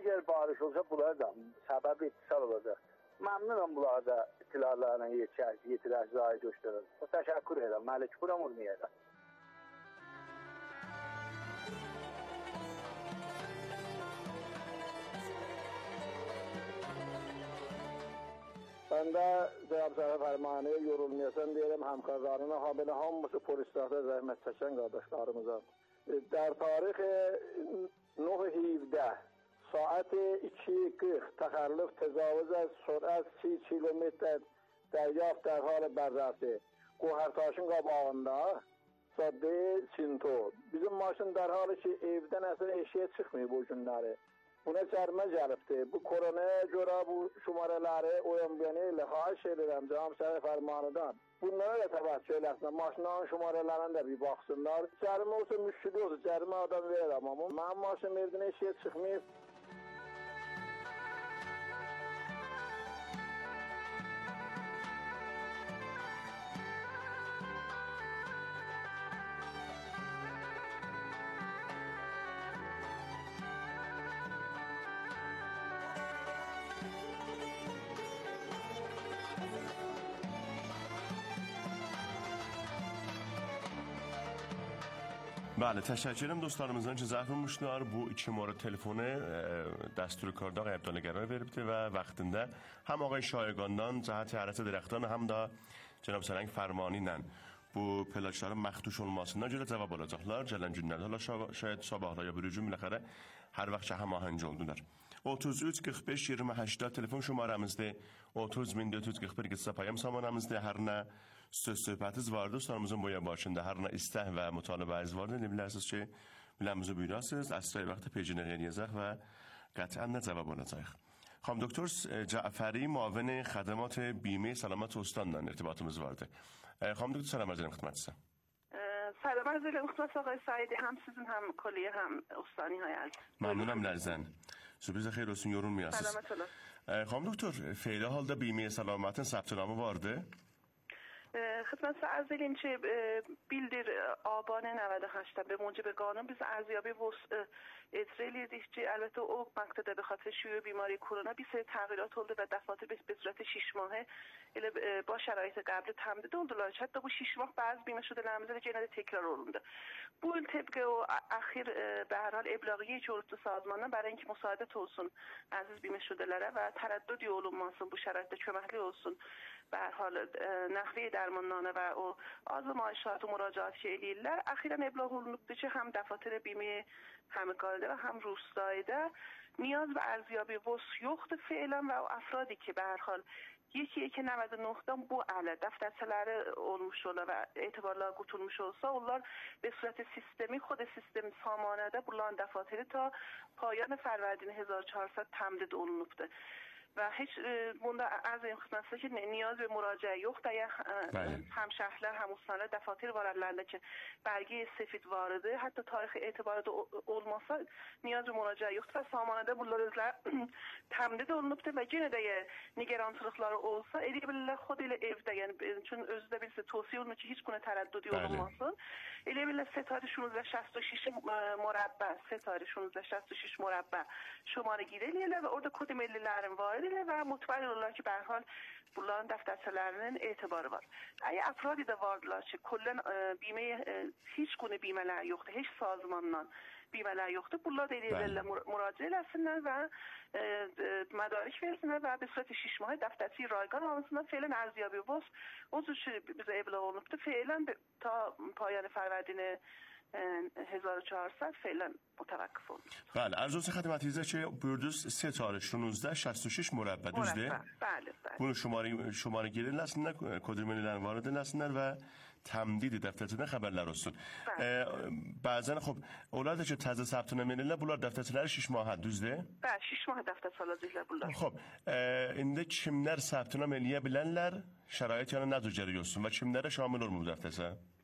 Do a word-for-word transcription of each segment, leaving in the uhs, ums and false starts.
Eğer barış olsa bunlar da sebep ittisal olacak. Memnunum bunlarda itilarlarına yetirer zahid gösterir. Teşekkür ederim. Malik Kuram olmayacak. Ben də Cənab Sərif Fərmaniyə yorulmayasan deyirəm həmkarlarına, ha belə hamısı polislərdə zəhmət çəkən qardaşlarımıza. Der tarix نه هفده ساعت iki qırx təxəllüf təcavüz az sürət سی kilometr dəryafت در حال بررسی Qohərtaşın qabağında Saddə Sinto. Bizim maşın dərhalı ki evdən əsər eşiyə çıxmıyor bu günləri. Buna cərimə gəlibdir. Bu koronaya görə bu şumarələri oyanbiyəni ilə xahiş edirəm Cənab Sərif Fərmanıdan. Bunlara da təvəccüh eləsinlər. Maşınların şumarələrini də bir baxsınlar. Cərimə olsa müşkili olsa cərimə adam verirəm amma mənim maşınım evdən eşiyə çıxmayıb. بله تشکرم dostlarımızdan ki zərf olmuşlar. Bu iki mورد telefonu دستور کارda qəybdonəgərə veribdi və vaxtında həm ağay Şayqandan cəhət hərəsə dirəkdən həm də Cənab Sərəng Fərmani ilə bu plakların məxduş olmasından görə cavab alacaqlar. Gələn günlərdə hala şayad sabahda ya bir gün biləxərə hər vaxt ki həmahəng oldular. otuz üç qırx beş iyirmi هشتاد telefon şumaramızdır. otuz min dörd yüz qırx bir qısa payam samanamızdır. Hər nə söz söhbətiz var dostlarımızın boya başında hər nə istək və mütalibəniz vardır. Ne bilərsiniz ki, biləmizi buyurasınız. Əsrə vaxtda pejinə eləyəcək və qətiən də cavab olacaq. خانم دکتر جعفری معاون خدمات بیمه سلامت استان ارتباطımız vardı. خانم دکتر سلام عرض خدمت شما. سلام عرض خدمت آقای سعیدی هم sizin هم کلیه هم استانی های از. ممنونم لرزن. Sürpriz xeyir olsun yorulmayasınız. Selamet olun. خانم دکتر فعلی halda بیمه سلامتın ثبت نامı vardı. خدمت عرض این چه bildir آبان نود و هشت به موجب قانون biz ارزیابی وسع ادرالی دیگه البته او مقطع به خاطر شیوع بیماری کرونا bir seri تغییرات oldu ve دفاتر به صورت شش ماهه با شرایط قبل تمدید oldular. Hatta bu şiş mah bazı بیمه şudelərimizdə yenə də təkrar olundu. Bu il təbqə o axir به هر حال ابلاغیه جورت سازمانdan برای اینکه مساعدت olsun aziz بیمه şudelərə və tərəddüd olunmasın bu şəraitdə köməkli olsun. به هر حال نحوه درماننامه و o آزمایشات و مراجعات که eləyirlər. Əxirən ابلاغ olunubdur ki, هم دفاتر بیمه همکارده و هم روستایده نیاز به ارزیابی وسع yoxdur فعلا و افرادی که به هر حال yeki iki نود و نه dan bu ələ dəftərçələri olmuş ola və etibarlar qutulmuş olsa, onlar به صورت سیستمی خود سیستم سامانədə bunların dəfatiri ta پایان فروردین هزار و چهارصد تمدید olunubdur. و هیچ bunda از این xidmətdə ki نیاز به مراجعه yoxdur. Ya هم şəhərlər, هم ustalar dəfatir var əllərində ki belge sefid vardı. Hatta tarix etibarı da olmasa نیاز به مراجعه yoxdur və samanədə bunlar özlər təmdid olunubdur və yenə də nigerançılıqları olsa elə bilirlər xod ilə evdə, yəni çünki özü də bilsə tövsiyə olunur ki heç günə tərəddüd olunmasın. Elə bilirlər ستاره شانزده شصت و شش مربع ستاره شانزده شصت و شش مربع şumarə girirlər və orada kod millilərin var و مطمئن olurlar ki به هر حال bunların dəftərçələrinin etibarı var. Əgər افرادی də vardılar ki کلا بیمه heç günə بیمələr yoxdur, heç sazmandan بیمەlər yoxdur. Bunlar da eləyirlər müraciət etsinlər və مدارک versinlər və به صورت شش ماه dəftərçi raygan alsınlar. فعلا ارزیابی وسع o cür bizə ابلاغ olunubdur. فعلا تا پایان فروردین هزار و چهارصد فعلا متوقف olmuş. Bəli, arzu olsun xidmətinizə ki, buyurdunuz ستاره şanzده şصت و شش مربع düzdür? Bəli, bəli. Bunu şumarə şumarə girirləsinlər, kodürmələr var ediləsinlər və təmdid dəftərçədən xəbərlər olsun. E, bəzən xop, onlar da ki təzə səbtnə verirlər, bunlar dəftərçələri şش mah düzdür? Bəli, şş mah dəftərçə alacaqlar bunlar. Xop, e, indi kimlər səbtnə eləyə bilənlər, şərait yəni nə cür olsun və kimlərə şamil olmur bu dəftərçə?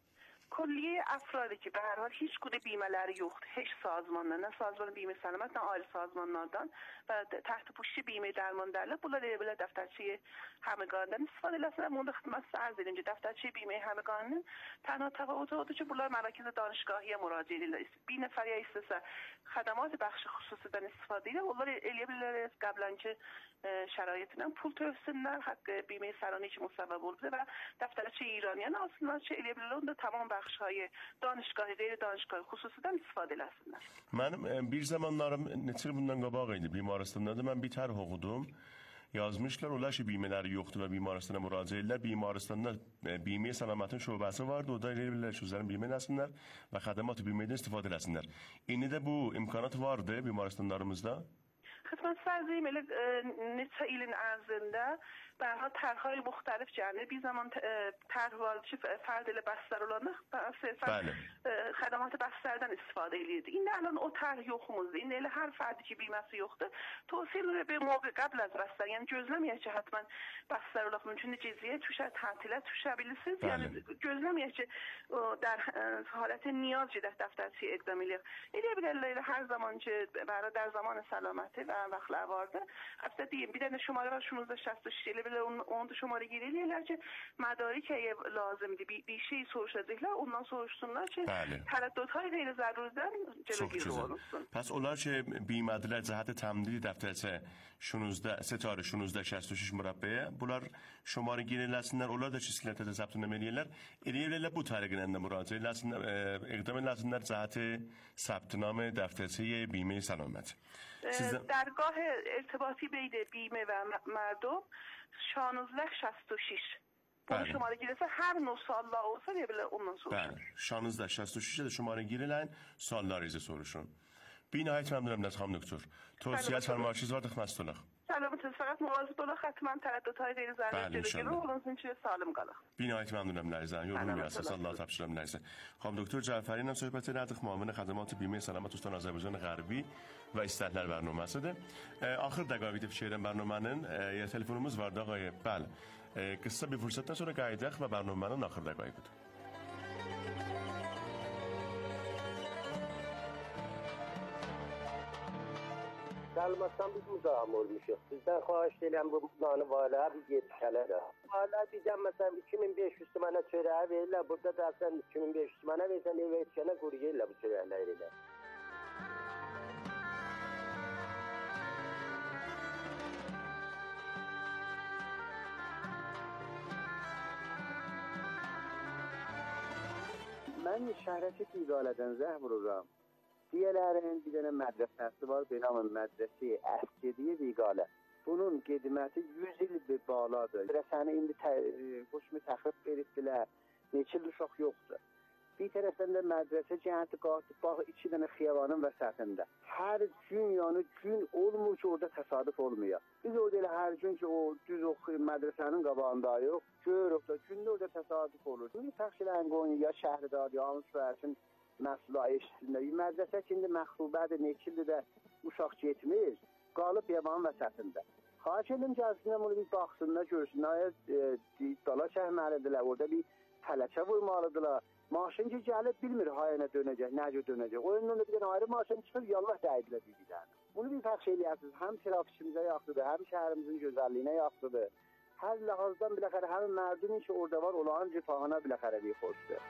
کلیه افرادی که به هر حال hiç گونه بیمه‌leri yoktu. Hiç sazmanlar, ne sazman بیمه سلامت ne aile sazmanlardan ve تحت پوشش بیمه درماندرlik bunlar elə belə dəftərçi همگانdan istifadə eləsinlər. Bunu da xidmət arz edim ki, dəftərçi بیمه همگانın تنها تفاوتی odur ki, bunlar mərkəz danışgahıya müraciət edirlər. Bir nəfər ya istəsə xədəmat bəxşi xüsusidən istifadə edir. Onlar eləyə bilərlər qəbləncə şəraitindən pul töhsinlər, haqqı بیمه سرانی که مصوب oldu və dəftərçi İraniyan alsınlar ki, eləyə bilərlər. Onda tamam bəxşi danışgahı, qeyri danışgahı xüsusidən istifadə eləsinlər. Mənim bir zamanlarım neçə il bundan qabaq idi bimaristanda mən bir tərh oxudum. Yazmışlar onlar ki بیمه‌ləri yoxdur və bimaristana müraciət edirlər. Bimaristanda بیمه سلامەtin şöbəsi vardı. O da elə bilərlər ki, özləri بیمه eləsinlər və xədəmat بیمه‌dən istifadə eləsinlər. İndi də bu imkanat vardı bimaristandlarımızda. خدمت سازیم elə neçə ilin ərzində به هر حال طرح‌های مختلف جنبه بی زمان طرح والدی فرد ilə bəstər olanlar صرفا خدمات bəstərdən istifadə edirdi. İndi الان o طرح yoxumuzdur. İndi elə hər fərdi ki بیمه‌si yoxdur. توصیه رو به موقع قبل از بستر یعنی gözləməyək ki həttəmən bəstər olaq mümkün cəziyə düşə, tətilə düşə bilirsiniz. Yəni gözləməyək ki در حالت نیاز جدی دفترچی اقدام eləyək. Elə bilərlər hər zaman ki برای در زمان سلامتی و وقت لواردن البته دیگه bir dənə şumara شانزده شصت و شش elə onu da şumara girirlər ki mədari ki lazımdır bir, bir şey soruşacaqlar ondan soruşsunlar ki tərəddüdهای غیر ضروریdən جلوگیری olunsun. پس onlar ki بیمədilər cəhət təmdili dəftərçə şanzده ستاره شانزده شصت و شش mürəbbəyə bunlar şumara girirlərsinlər onlar da ki silətədə zəbtnamə eləyirlər. Eləyirlər bu təriqlə də müraciət eləsinlər اقدام eləsinlər cəhət ثبتنامه دفترچه بیمه سلامت. درگاه ارتباطی بین بیمه و مردم شانزده شصت و شش. Bunu şumara girirsə hər növ suallar olsa deyə bilər ondan soruşun. Bəli. şانزده شصت و شش də şumara girilən suallarınızı soruşun. Bir nəhayət məmnunam xanım doktor. Tövsiyə fərmayışınız var xidmətçilik. سلامتون فقط مواظب بالا حتما ترددهای غیر ضروری جلوگیری olunsun ki sağlam qalaq. Bir nəhayət məmnunam Lərzən. Yorum müəssəsə Allah təbşirəm Lərzən. Xanım doktor Cəfəri ilə söhbət elədik. Müavin xədmات بیمه سلامت Ustad Azərbaycan Qərbi və istəklər bərnaməsidir. Axır dəqiqədə fikirləşən bərnamənin ya telefonumuz var da ağay. Bəli. Qısa bir fürsətdən sonra qayıdaq və bərnamənin axır dəqiqəsidir. Gəlməsəm biz müzahim olmuşuq. Sizdən xahiş edirəm bu planı valiyə bir yetişələ də. Valiyə deyəcəm məsələn iki min beş yüz mənə çörəyə verirlər. Burada da sən iki min beş yüz mənə versən evə yetişənə quruyurlar bu çörəkləri ilə. Mən şəhərəti iqalədən zəh vururam. Diğerlerinin bir tane medresesi var. Benim medresi Əskeriyə Viqalə. Bunun qedməti yüz il bir baladır. Rəsəni indi qoşumu təxrib veribdilər. Neçə uşaq yoxdur. Bir tərəfdən də mədrəsə cəhəti qatib bağı iki dənə xiyabanın vəsətində. Hər gün yəni gün olmur ki orada təsadüf olmuyor. Biz orada elə hər gün ki o düz o mədrəsənin qabağında yox. Görürük da gündə orada təsadüf olur. Bir təxşilən Qonya şəhridar ya Ansversin məsələ eşitsinlər. Mədrəsə ki, indi məxlubədir, neçildir də uşaq getmir, qalıb yabanın vəsətində. Xahiş edim gəlsinlər, bunu bir baxsınlar, görsünlər, dala çəkməlidirlər, orada bir tələkə vurmalıdırlar. Maşın ki, gəlib bilmir hayana dönəcək, necə dönəcək. O yöndən bir dənə ayrı maşın çıxır, yallah dəyidilə bir-birlərini. Bunu bir fəxş eləyəsiniz, həm trafikçimizə yaxşıdır, həm şəhərimizin gözəlliyinə yaxşıdır. Hər ləhazdan biləxərə, həm mərdumin ki, orada var, onların rifahına biləxərə bir xoşdur.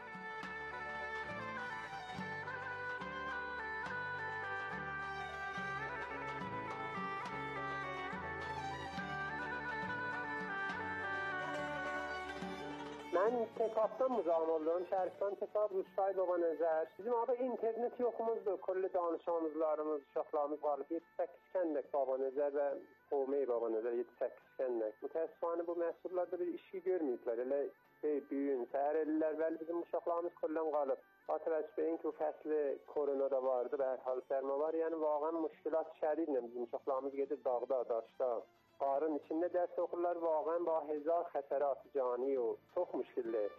من کتابdan müzahim olurum. Şərifdən kitab Rüstay Baba Nəzər. Bizim abi internet yoxumuzdur. Kulli danışanlarımız, uşaqlarımız qalıb. yeddi səkkiz kəndək Baba Nəzər və Qomey Baba Nəzər yeddi səkkiz kəndək. Mütəəssifانه bu məhsullarda bir işi görməyiblər. Elə büyün, səhər ellər və bizim uşaqlarımız kullən qalıb. Hatırlaş beyin ki bu fəsli korona da vardı və hər hal sərma var. Yəni vaqən müşkilat şədidlə bizim uşaqlarımız gedir dağda, daşda. Qarın içində dərs oxurlar, vaqən ba hezar xəsərat cani o çox müşkildir.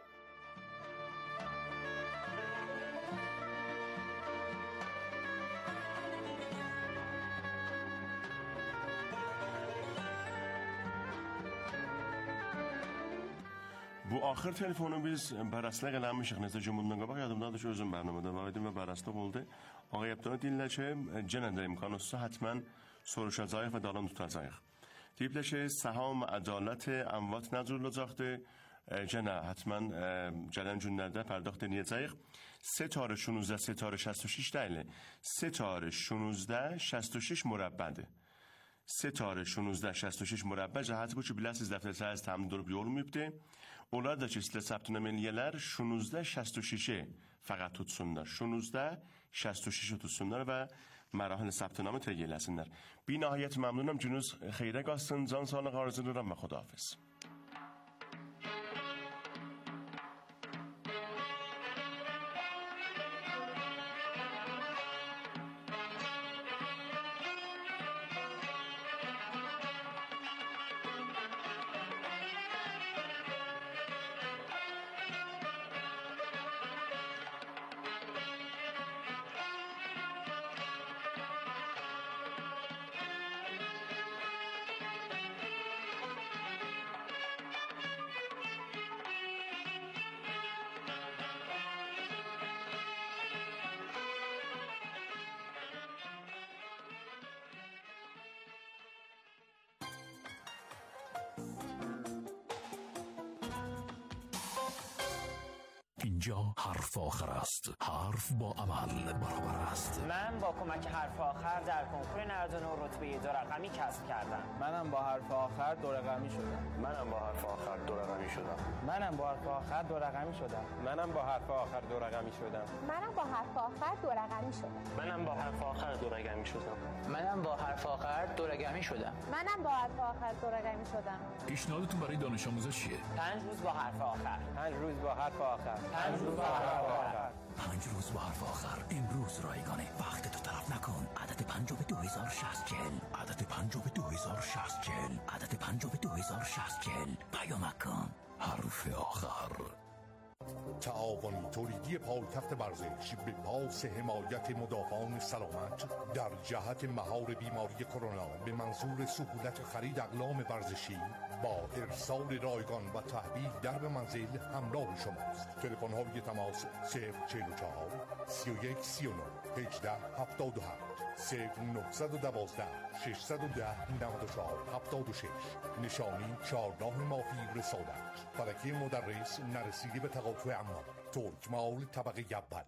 Bu axır telefonu biz Bərəslə qələmişik. Necə cümlədən qabaq yadımdadır ki, özüm bərnamədə var idim və Bərəsdə oldu. Ağay Əbdana deyirlər ki, yenə də imkan olsa həttəmən soruşacağıq və dalan tutacağıq. Deyiblər ki, səham, ədalət, əmvat nə cür olacaqdır? Yenə həttəmən gələn günlərdə pərdəxt edəcəyik. Setarə şunuzdə, setarə şəst و شش deyil. Setarə şunuzdə şəst و شش mürəbbədir. Setarə şunuzdə şəst و شش mürəbbə cəhəti bu ki, biləsiniz dəftərçəniz təmin olub yorulmayıbdır. Onlar da ki, sizlə səbtünəm eləyələr, şunuzdə şəst و شش fəqət tutsunlar. Şunuzdə şəst و شش tutsunlar və mərahil səbtünamı təqi eləsinlər. Bir nəhayət məmnunam, gününüz xeyrə qalsın, can sağlıq arzu edirəm və xudahafiz. اینجا حرف آخر است. حرف با عمل برابر است. من با کمک حرف آخر در کنکور نود و نه رتبه دو رقمی کسب کردم. منم با حرف آخر دو رقمی شدم. منم با حرف آخر دو رقمی شدم. منم با حرف آخر دو رقمی شدم. منم با حرف آخر دو رقمی شدم. منم با حرف آخر دو رقمی شدم. منم با حرف آخر دو رقمی شدم. منم با حرف آخر دو رقمی شدم. منم با حرف آخر دو رقمی شدم. پیشنهادتون برای دانش آموزا چیه؟ پنج روز با حرف آخر. پنج روز با حرف آخر. پنج روز با حرف آخر. پنج روز با حرف آخر. امروز رایگانه. وقت تو تلف نکن. عدد پنج به دو هزار و شصت چهل. عدد پنج به دو هزار و شصت چهل. عدد پنج به دو هزار و شصت چهل. پیامک کن. حرف آخر. تعاون تولیدی پایتخت ورزش به پاس حمایت مدافعان سلامت در جهت مهار بیماری کرونا به منظور سهولت خرید اقلام ورزشی با ارسال رایگان و تحویل در منزل همراه شماست. تلفن های تماس صفر چهل و چهار سی و یک سی و نه هجده هفتاد و هفت صفر نهصد و دوازده ششصد و ده نود و چهار هفتاد و شش. نشانی چهارراه ماهی رسالت. فلکه مدرس نرسیده به تقاطع اعمال. ترک مال طبقه اول.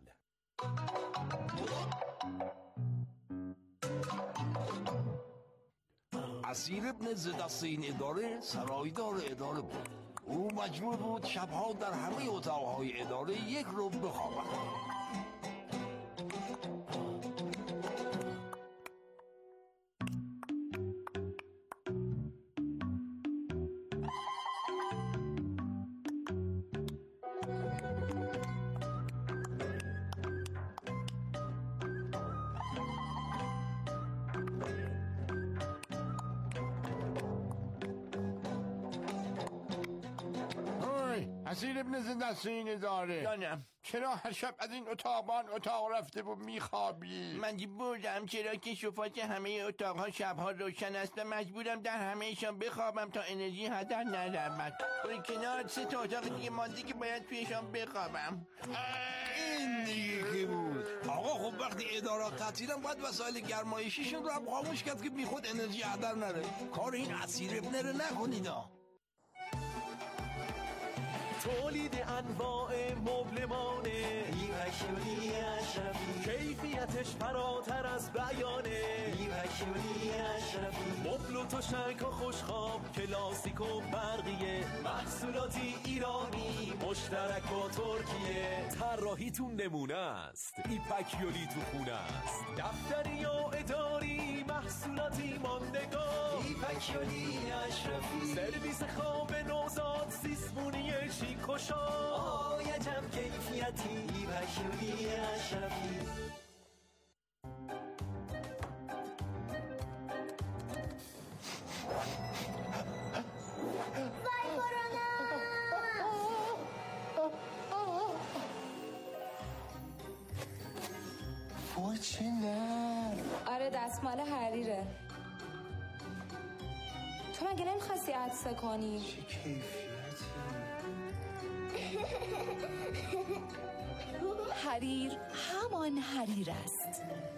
اسیر ابن زدست این اداره سرایدار اداره بود. او مجبور بود شبها در همه اتاقهای اداره یک رو بخوابد. اسیر ابن زدست این اداره جانم. چرا هر شب از این اتاقان اتاق رفته و میخوابی؟ من بردم چرا که شفاف همه اتاقها شبها روشن است و مجبورم در همهشان بخوابم تا انرژی هدر نرود. برای کنار سه تا اتاق دیگه مانده که باید تویشان بخوابم. این دیگه که بود. آقا خب وقتی اداره تعطیلن باید وسایل گرمایشیشون رو هم خاموش کرد که بی خود انرژی هدر نره. کار این اسیر ابن رو نکنید. تولید انواع مبلمانه ایوکیولی اشرفی کیفیتش فراتر از بیانه ایوکیولی اشرفی مبل و تشک و خوشخواب کلاسیک و برقیه محصولاتی ایرانی مشترک با ترکیه طراحیتون نمونه است ایپکیولی تو خونه است دفتری یا اداری محصولاتی ماندگار ایپکیولی اشرفی سرویس خواب نوزاد سیسمونی چیکوشا آیجم کیفیتی ایپکیولی اشرفی چه نه؟ آره دستمال حریره. تو مگه نمیخواستی عطسه کنی؟ چه کیفیتی؟ حریر همان حریر است.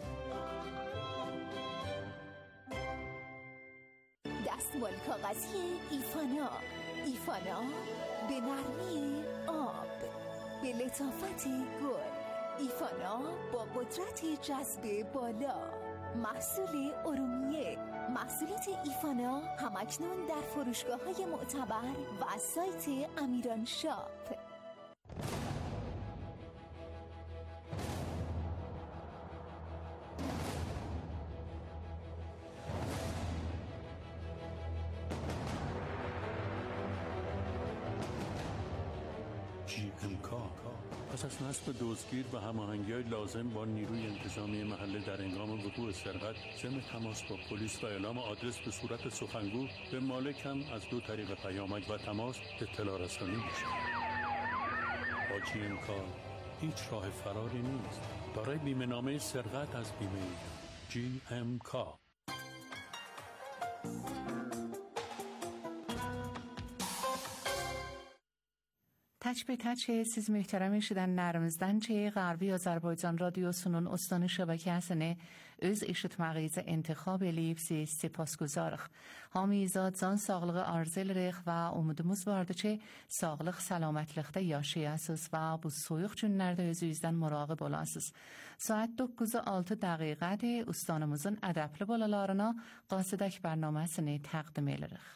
دستمال کاغذی ایفانا. ایفانا به نرمی آب، به لطافت گل. ایفانا با قدرت جذب بالا. محصول ارومیه. محصولات ایفانا همکنون در فروشگاه‌های معتبر و از سایت امیران شاپ. جی ام کا پس از نصب دزدگیر و هماهنگی‌های لازم با نیروی انتظامی محله در هنگام وقوع سرقت، ضمن تماس با پلیس و اعلام آدرس به صورت سخنگو به مالک هم از دو طریق پیامک و تماس اطلاع رسانی میشه. با جی ام کا هیچ راه فراری نیست. برای بیمه نامه سرقت از بیمه جی ام کا. تچ به تچ siz möhtərəm eşidənlərimizdən çeyi Qərbi Azərbaycan Radiosunun ustani şəbəkəsini öz eşitməyinizə intikhab eləyib siz sepasguzarıq. Hamıyıza can sağlığı arzu edirik və umudumuz vardır ki, sağlıq, səlamətlikdə yaşayasınız və bu soyuq günlərdə özünüzdən muraqib olasınız. Saat doqquz altı dəqiqədir. Ustanımızın ədəbli balalarına Qasidək bərnaməsini təqdim edirik.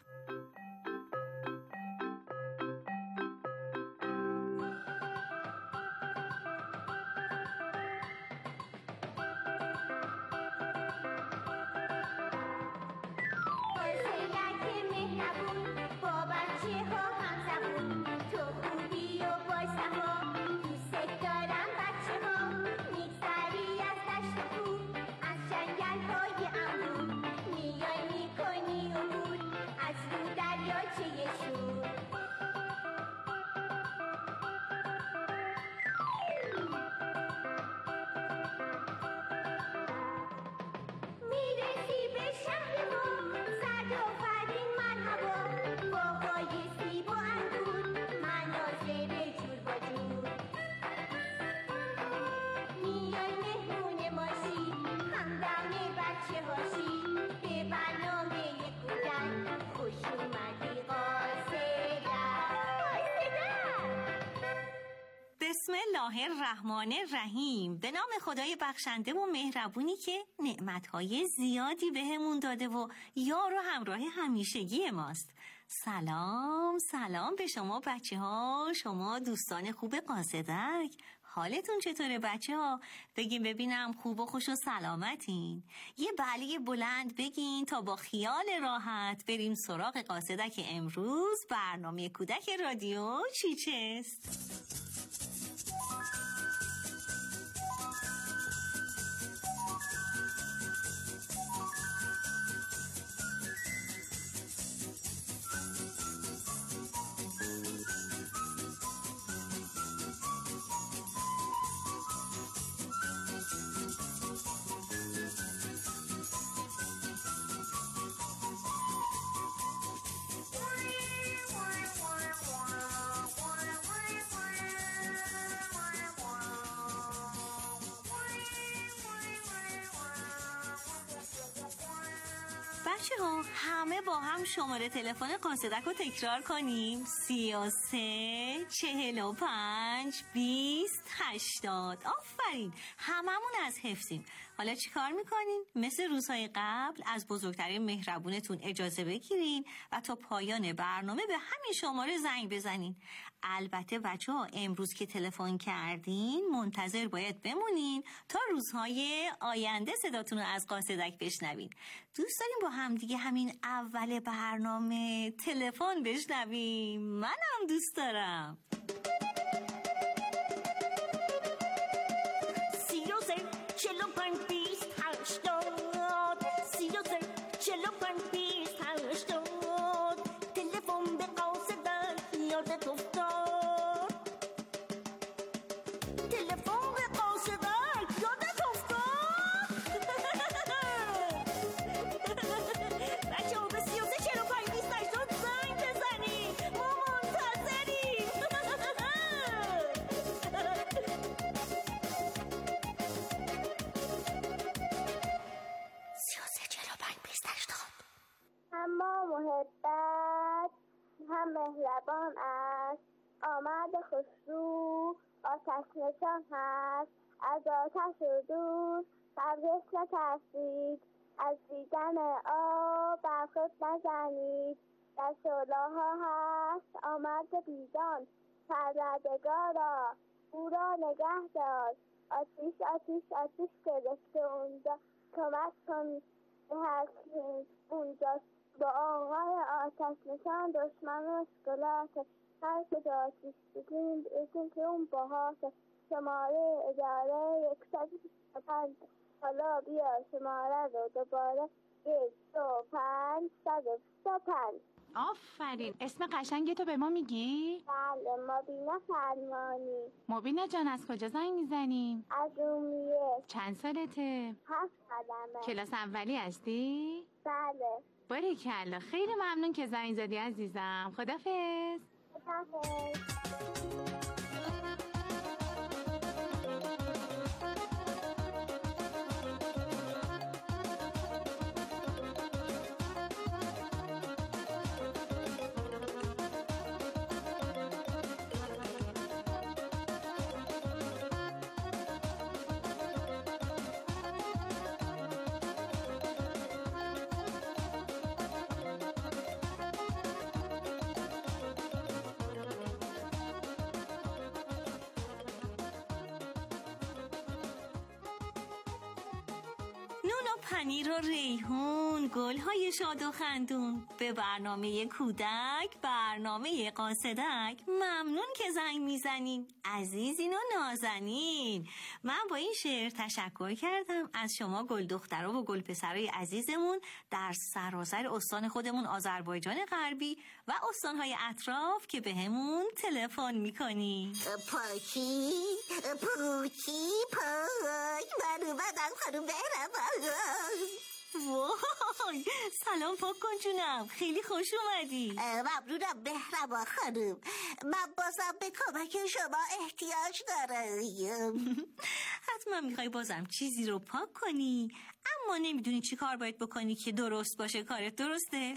بسم الله الرحمن الرحیم. به نام خدای بخشنده و مهربونی که نعمتهای زیادی بهمون داده و یار و همراه همیشگی ماست. سلام سلام به شما بچه ها، شما دوستان خوب قاصدک. حالتون چطوره بچه ها؟ بگین ببینم خوب و خوش و سلامتین. یه بله بلند بگین تا با خیال راحت بریم سراغ قاصدک امروز. برنامه کودک رادیو چیچست؟ بچه ها همه با هم شماره تلفن قاصدک رو تکرار کنیم. سی و سه چهل و پنج بیست هشتاد. آفرین، هممون از حفظیم. حالا چی کار میکنین؟ مثل روزهای قبل از بزرگترین مهربونتون اجازه بگیرین و تا پایان برنامه به همین شماره زنگ بزنین. البته بچه ها امروز که تلفن کردین منتظر باید بمونین تا روزهای آینده صداتون رو از قاصدک بشنوین. دوست داریم با هم دیگه همین اول برنامه تلفن بشنویم؟ منم دوست دارم. سی و سه چلو پنج بیست هشتاد سی و سه چلو پنج بیست هشتاد تلفن به قاصدک یادت افتاد. تلفن به قاصدک یادت افتاد. بچه ها به سی و سه چلو پنج بیست هشتاد زنگ بزنید، ما منتظریم. هشتاد. اما محبت هم مهربان است، آمد خسرو آتش نشان هست، از آتش و دور برگشت نترسید، از دیدن آب بر خود نزنید، در شعله‌ها هست آمد بیدان، پروردگارا او را نگه دار، آتیش آتیش آتیش گرفته اونجا، کمک کن به هر کی اونجا، با آقای آتش نشان دشمن مشکلات، هر کجا آتیش بگیم بگیم که اون باهاته، شماره اداره یکصد و بیست و پنج. حالا بیا شماره رو دوباره یک دو پنج صد و بیست و پنج. آفرین. اسم قشنگ تو به ما میگی؟ بله، مبینه فرمانی. مبینه جان از کجا زنگ میزنیم؟ از امیه. چند سالته؟ هفت سالمه. کلاس اولی هستی؟ بله. باریکلا، خیلی ممنون که زنگ زدی عزیزم. خدافظ. خدافظ. پنیر و ریحون، گل‌های شاد و خندون، به برنامه کودک، برنامه قاصدک ممنون که زنگ میزنین عزیزین و نازنین. من با این شعر تشکر کردم از شما گل دخترها و گل پسرای عزیزمون در سراسر استان خودمون آذربایجان غربی و استانهای اطراف که به همون تلفن میکنی. پاکی پوکی پاک من اومدم خانم بهرام. وای سلام پاک کن جونم، خیلی خوش اومدی. ممنونم بهرام خانم، من بازم به کمک شما احتیاج دارم. حتما میخوای بازم چیزی رو پاک کنی اما نمیدونی چی کار باید بکنی که درست باشه. کارت درسته؟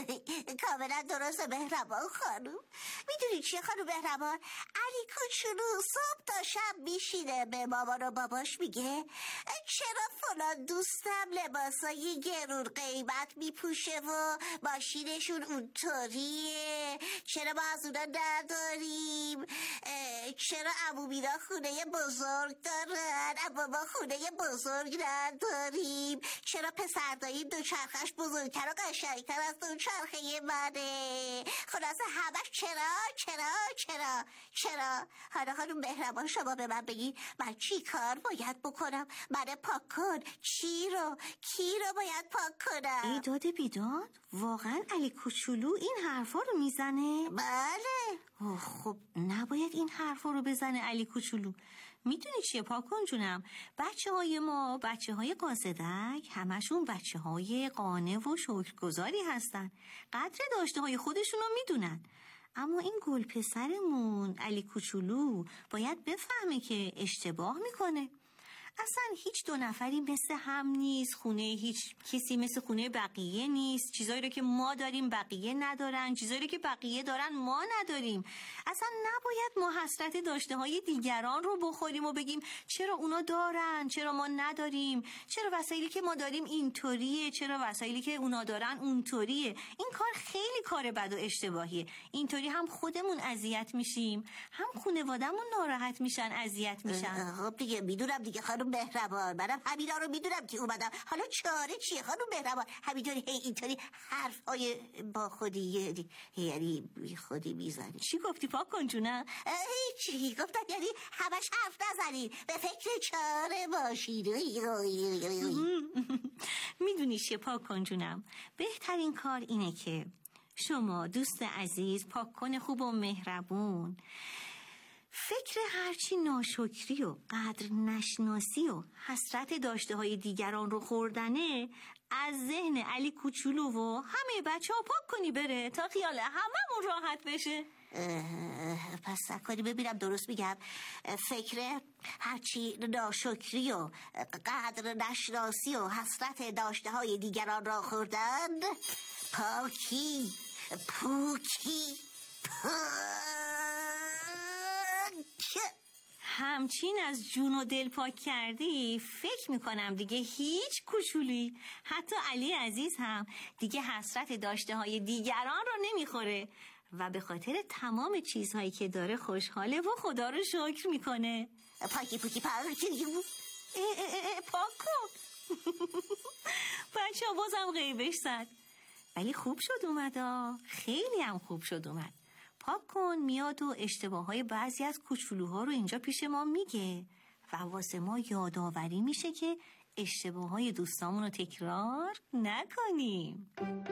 کاملا درسته بهرام خانم. میدونی چیه خانم بهرام؟ علی کوچولو صبح تا شب میشینه به مامان و باباش میگه چرا فلان دوستم لباسای گرون قیمت میپوشه و ماشینشون اونطوریه، چرا ما از اونا نداریم، چرا عمومینا خونه بزرگ دارن اما ما خونه بزرگ نداریم، چرا پسردایی دوچرخش بزرگتر و قشنگتر از دوچرخه منه. خلاصه همش چرا چرا چرا چرا. حالا خانم مهربان شما به من بگید من چی کار باید بکنم؟ من پاک کن چی رو کی رو باید پاک کنم؟ ای داده بیداد، واقعا علی کوچولو این حرفا رو میزنه؟ بله. خب نباید این حرفا رو بزنه علی کوچولو. میدونی چیه پاک کن جونم؟ بچه های ما، بچه های قاصدک همشون بچه های قانع و شکرگزاری هستن، قدر داشته های خودشون رو میدونن. اما این گل پسرمون علی کوچولو باید بفهمه که اشتباه میکنه. اصلا هیچ دو نفری مثل هم نیست، خونه هیچ کسی مثل خونه بقیه نیست، چیزایی رو که ما داریم بقیه ندارن، چیزایی رو که بقیه دارن ما نداریم. اصلا نباید ما حسرت داشته های دیگران رو بخوریم و بگیم چرا اونا دارن چرا ما نداریم، چرا وسایلی که ما داریم اینطوریه چرا وسایلی که اونا دارن اونطوریه. این کار خیلی کار بد و اشتباهیه. اینطوری هم خودمون اذیت میشیم هم خانواده‌مون ناراحت میشن اذیت میشن. خب دیگه میدونم دیگه خانم مهربان، منم همینا رو میدونم که اومدم. حالا چاره چیه خانم مهربان؟ همینطوری هی اینطوری حرفای با خودی یعنی بی خودی میزنی. چی گفتی پاک کن جونم؟ هیچی گفتم یعنی همش حرف نزنی، به فکر چاره باشید. میدونی چیه پاک کن جونم؟ بهترین کار اینه که شما دوست عزیز پاک کن خوب و مهربون فکر هرچی ناشکری و قدر نشناسی و حسرت داشته های دیگران رو خوردنه از ذهن علی کوچولو و همه بچه ها پاک کنی بره تا خیال هممون راحت بشه. پس سکاری ببینم درست میگم. فکر هرچی ناشکری و قدر نشناسی و حسرت داشته های دیگران را خوردن، پاکی پوکی پاک. همچین از جون و دل پاک کردی فکر میکنم دیگه هیچ کوچولی، حتی علی عزیز هم دیگه حسرت داشته های دیگران رو نمیخوره و به خاطر تمام چیزهایی که داره خوشحاله و خدا رو شکر میکنه. پاکی پوکی پاکی پاک کن. بچه ها بازم غیبش زد، ولی خوب شد اومد، خیلی هم خوب شد اومد. پاک کن میاد و اشتباه های بعضی از کوچولوها رو اینجا پیش ما میگه و واسه ما یادآوری میشه که اشتباه های دوستامون رو تکرار نکنیم.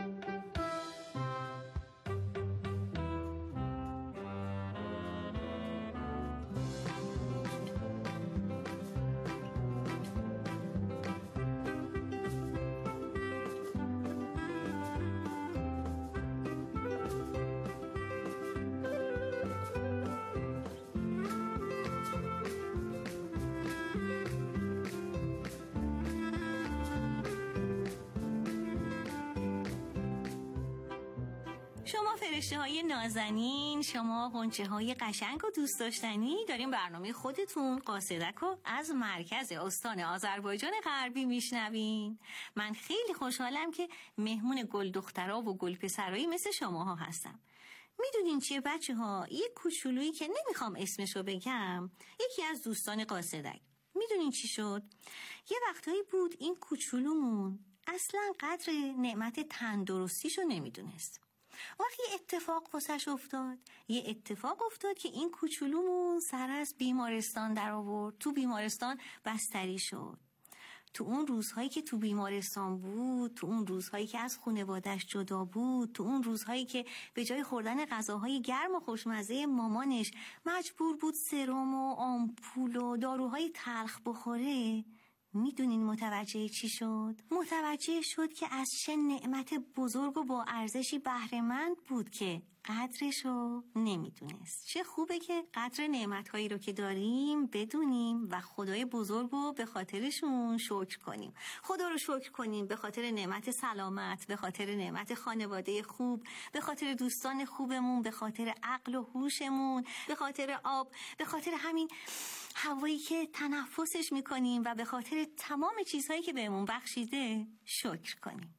شما فرشته های نازنین، شما غنچه های قشنگ و دوست داشتنی، داریم برنامه خودتون قاصدک رو از مرکز استان آذربایجان غربی میشنوین. من خیلی خوشحالم که مهمون گل دخترها و گل پسرایی مثل شماها هستم. میدونین چیه بچه ها؟ یه کوچولویی که نمیخوام اسمشو بگم، یکی از دوستان قاصدک. میدونین چی شد؟ یه وقتایی بود این کوچولومون اصلا قدر نعمت تندرستیشو نمیدونست. وقتی یه اتفاق واسش افتاد، یه اتفاق افتاد که این کوچولومون سر از بیمارستان در آورد. تو بیمارستان بستری شد. تو اون روزهایی که تو بیمارستان بود، تو اون روزهایی که از خانواده‌اش جدا بود، تو اون روزهایی که به جای خوردن غذاهای گرم و خوشمزه مامانش مجبور بود سرم و آمپول و داروهای تلخ بخوره، میدونین متوجه چی شد؟ متوجه شد که از چه نعمت بزرگ و با ارزشی بهره‌مند بود که قدرشو نمیدونست. چه خوبه که قدر نعمتهایی رو که داریم بدونیم و خدای بزرگ رو به خاطرشون شکر کنیم. خدا رو شکر کنیم به خاطر نعمت سلامت، به خاطر نعمت خانواده خوب، به خاطر دوستان خوبمون، به خاطر عقل و هوشمون، به خاطر آب، به خاطر همین هوایی که تنفسش میکنیم و به خاطر تمام چیزهایی که بهمون بخشیده شکر کنیم.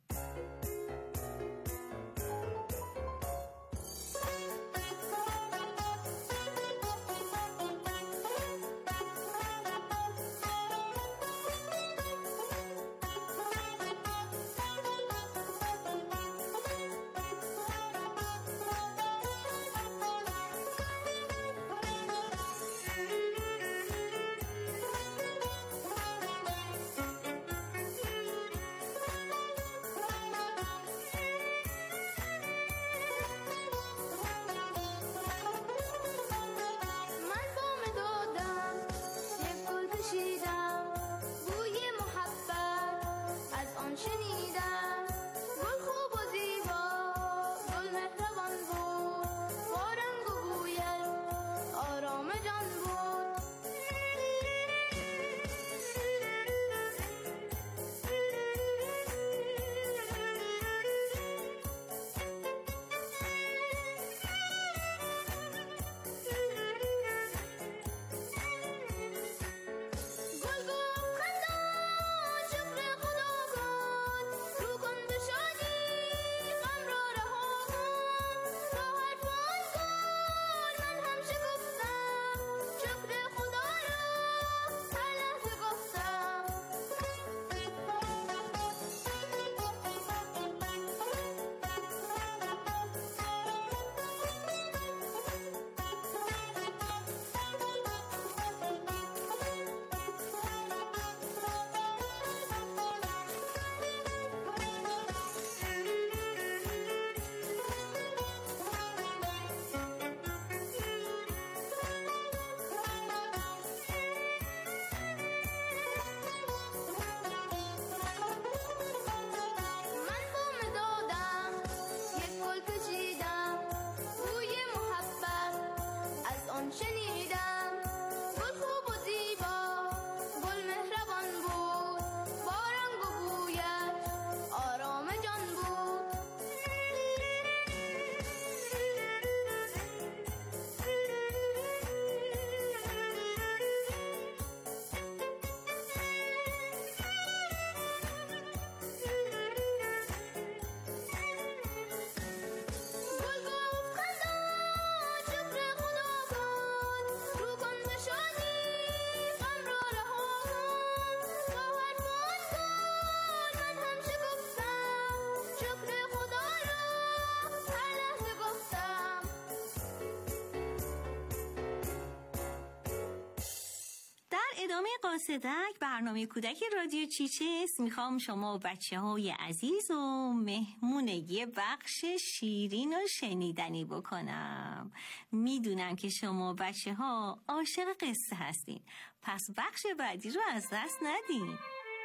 قاصدک برنامه کودک رادیو چیچه است. میخوام شما و بچه های عزیز و مهمون یه بخش شیرین و شنیدنی بکنم. میدونم که شما بچه ها عاشق قصه هستین، پس بخش بعدی رو از دست ندین.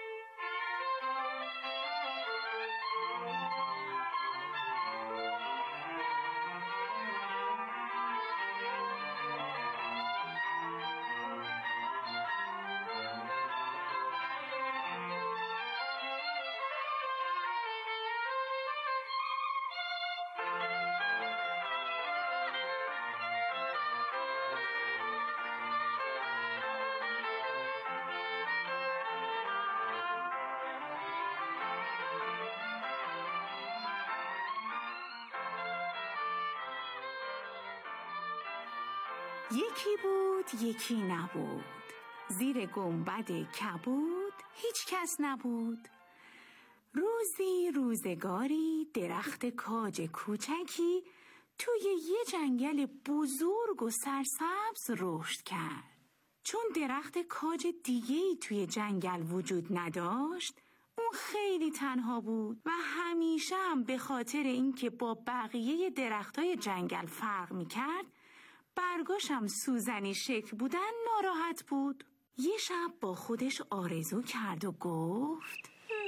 یکی بود یکی نبود، زیر گنبد کبود هیچ کس نبود. روزی روزگاری درخت کاج کوچکی توی یه جنگل بزرگ و سرسبز رشد کرد. چون درخت کاج دیگه‌ای توی جنگل وجود نداشت، اون خیلی تنها بود و همیشه هم به خاطر اینکه با بقیه درختای جنگل فرق می‌کرد، برگاشم سوزنی شکل بودن ناراحت بود. یه شب با خودش آرزو کرد و گفت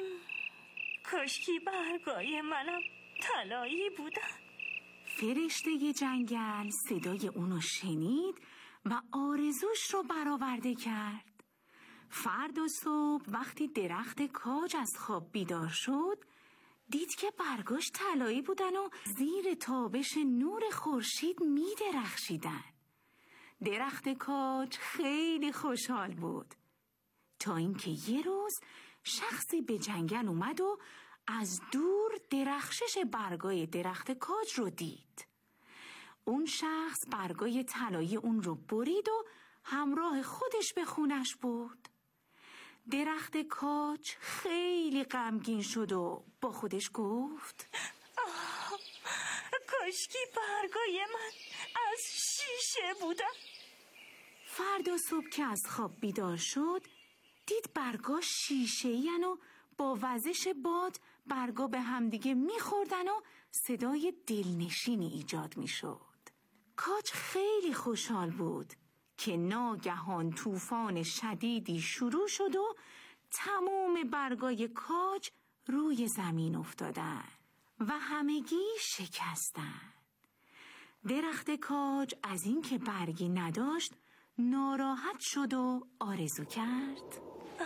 کاشکی برگای منم طلایی بودن. فرشته جنگل صدای اونو شنید و آرزوش رو برآورده کرد. فردا صبح وقتی درخت کاج از خواب بیدار شد، دید که برگاش طلایی بودن و زیر تابش نور خورشید می درخشیدن. درخت کاج خیلی خوشحال بود، تا اینکه یه روز شخصی به جنگل اومد و از دور درخشش برگای درخت کاج رو دید. اون شخص برگای طلایی اون رو برید و همراه خودش به خونش برد. درخت کاج خیلی غمگین شد و با خودش گفت آه، کاشکی برگای من از شیشه بودن. فردا صبح که از خواب بیدار شد، دید برگا شیشه‌این و با وزش باد برگا به همدیگه میخوردن و صدای دلنشینی ایجاد میشد. کاج خیلی خوشحال بود که ناگهان طوفان شدیدی شروع شد و تمام برگای کاج روی زمین افتادن و همگی شکستن. درخت کاج از اینکه برگی نداشت ناراحت شد و آرزو کرد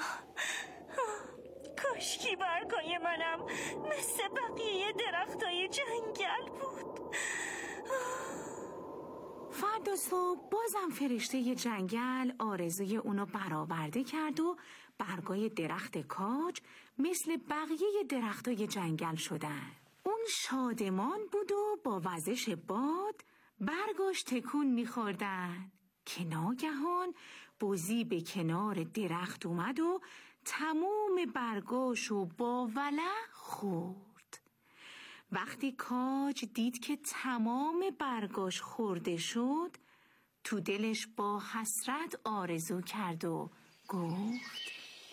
کاشکی برگای منم مثل بقیه درختای جنگل بود. فردا صبح بازم فرشته جنگل آرزوی اونو برآورده کرد و برگای درخت کاج مثل بقیه درختای جنگل شدن. اون شادمان بود و با وزش باد برگاش تکون می‌خوردن که ناگهان بزی به کنار درخت اومد و تمام برگاشو با ولع خورد. وقتی کاج دید که تمام برگاش خورده شد، تو دلش با حسرت آرزو کرد و گفت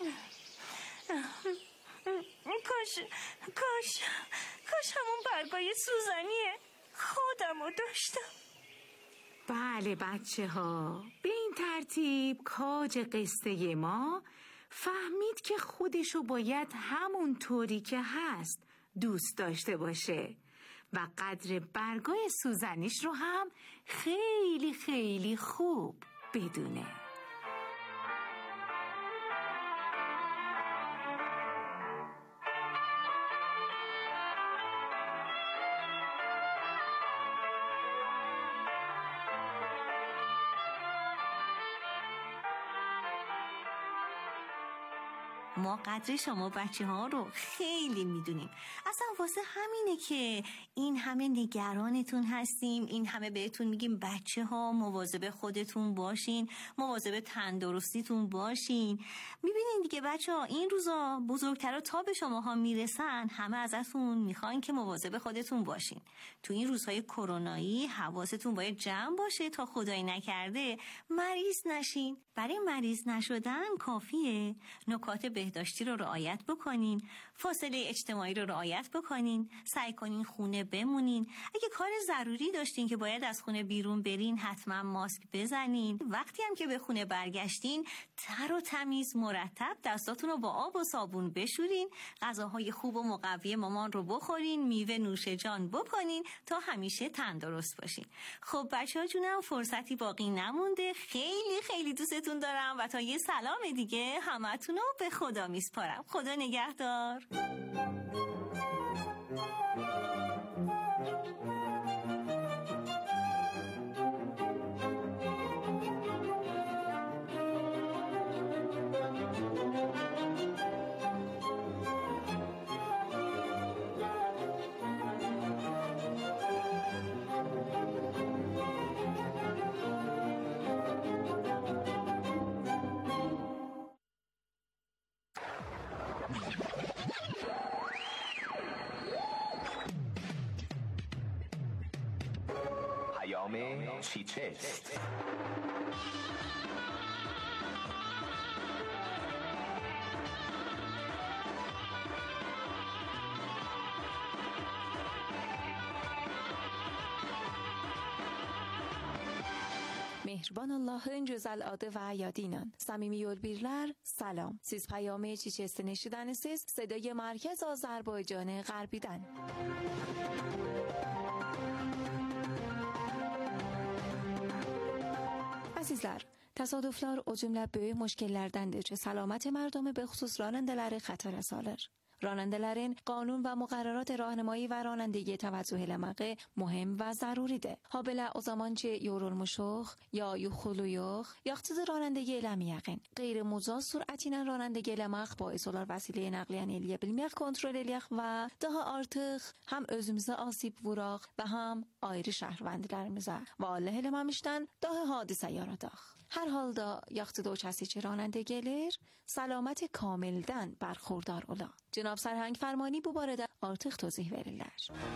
کاش کاش کاش همون برگای سوزنیه خودمو داشتم. بله بچه ها، به این ترتیب کاج قصه ما فهمید که خودشو باید همون طوری که هست دوست داشته باشه و قدر برگای سوزنیش رو هم خیلی خیلی خوب بدونه. ما قدر شما بچه ها رو خیلی میدونیم. اصلا واسه همینه که این همه نگرانتون هستیم، این همه بهتون میگیم بچه ها مواظب خودتون باشین، مواظب تندرستیتون باشین. میبینین دیگه بچه ها این روزا بزرگترها تا به شما ها میرسن همه ازتون میخواین که مواظب خودتون باشین. تو این روزهای کرونایی حواستون باید جمع باشه تا خدای نکرده مریض نشین. برای مریض نشدن کافیه نکات بهداشتی رو رعایت بکنین، فاصله اجتماعی رو رعایت بکنین، سعی کنین خونه بمونین. اگه کار ضروری داشتین که باید از خونه بیرون برین حتما ماسک بزنین. وقتی هم که به خونه برگشتین تر و تمیز مرتب دستاتون رو با آب و صابون بشورین، غذاهای خوب و مقوی مامان رو بخورین، میوه نوش جان بکنین تا همیشه تندرست باشین. خب بچه‌ها جونم فرصتی باقی نمونده، خیلی خیلی دوستتون دارم و تا یه سلام دیگه همتون رو به خدا میسپارم. خدا نگهدار. پیام چیچست. مهربان الله جز العاده و یادینان صمیمی البیرلر سلام. سیز پیام چیچست نشیدن سیز صدای مرکز آذربایجان غربیدن. Azizler, təsadüflər o cümlə böyük müşkillərdəndir ki, səlامət mərdumi به خصوص راننده‌ləri خطر سالır. راننده‌lərin قانون و مقررات راهنمایی و رانندگی توجه لمقه مهم و ضروریdir. Habelə o zaman ki yorulmuşuq ya yuxuluyuq, yaxçıdır رانندگی eləməyəqin. Qeyri-mucaz sürəti ilə rانندگی eləmək باعث olar vəsiləyə nəqliyyat eləyə bilməyək, kontrol eləyək və daha artıq həm özümüzə asib vuraq və həm ayrı şəhərvəndilərimizə və Allah eləməmişdən daha hadisə yaradaq. Hər halda yaxçıda o kəsi ki rانندگی eləyir, سلامت کاملدن برخوردار ola. جناب سرهنگ فرمانی bu barədə artıq توضیح verirlər.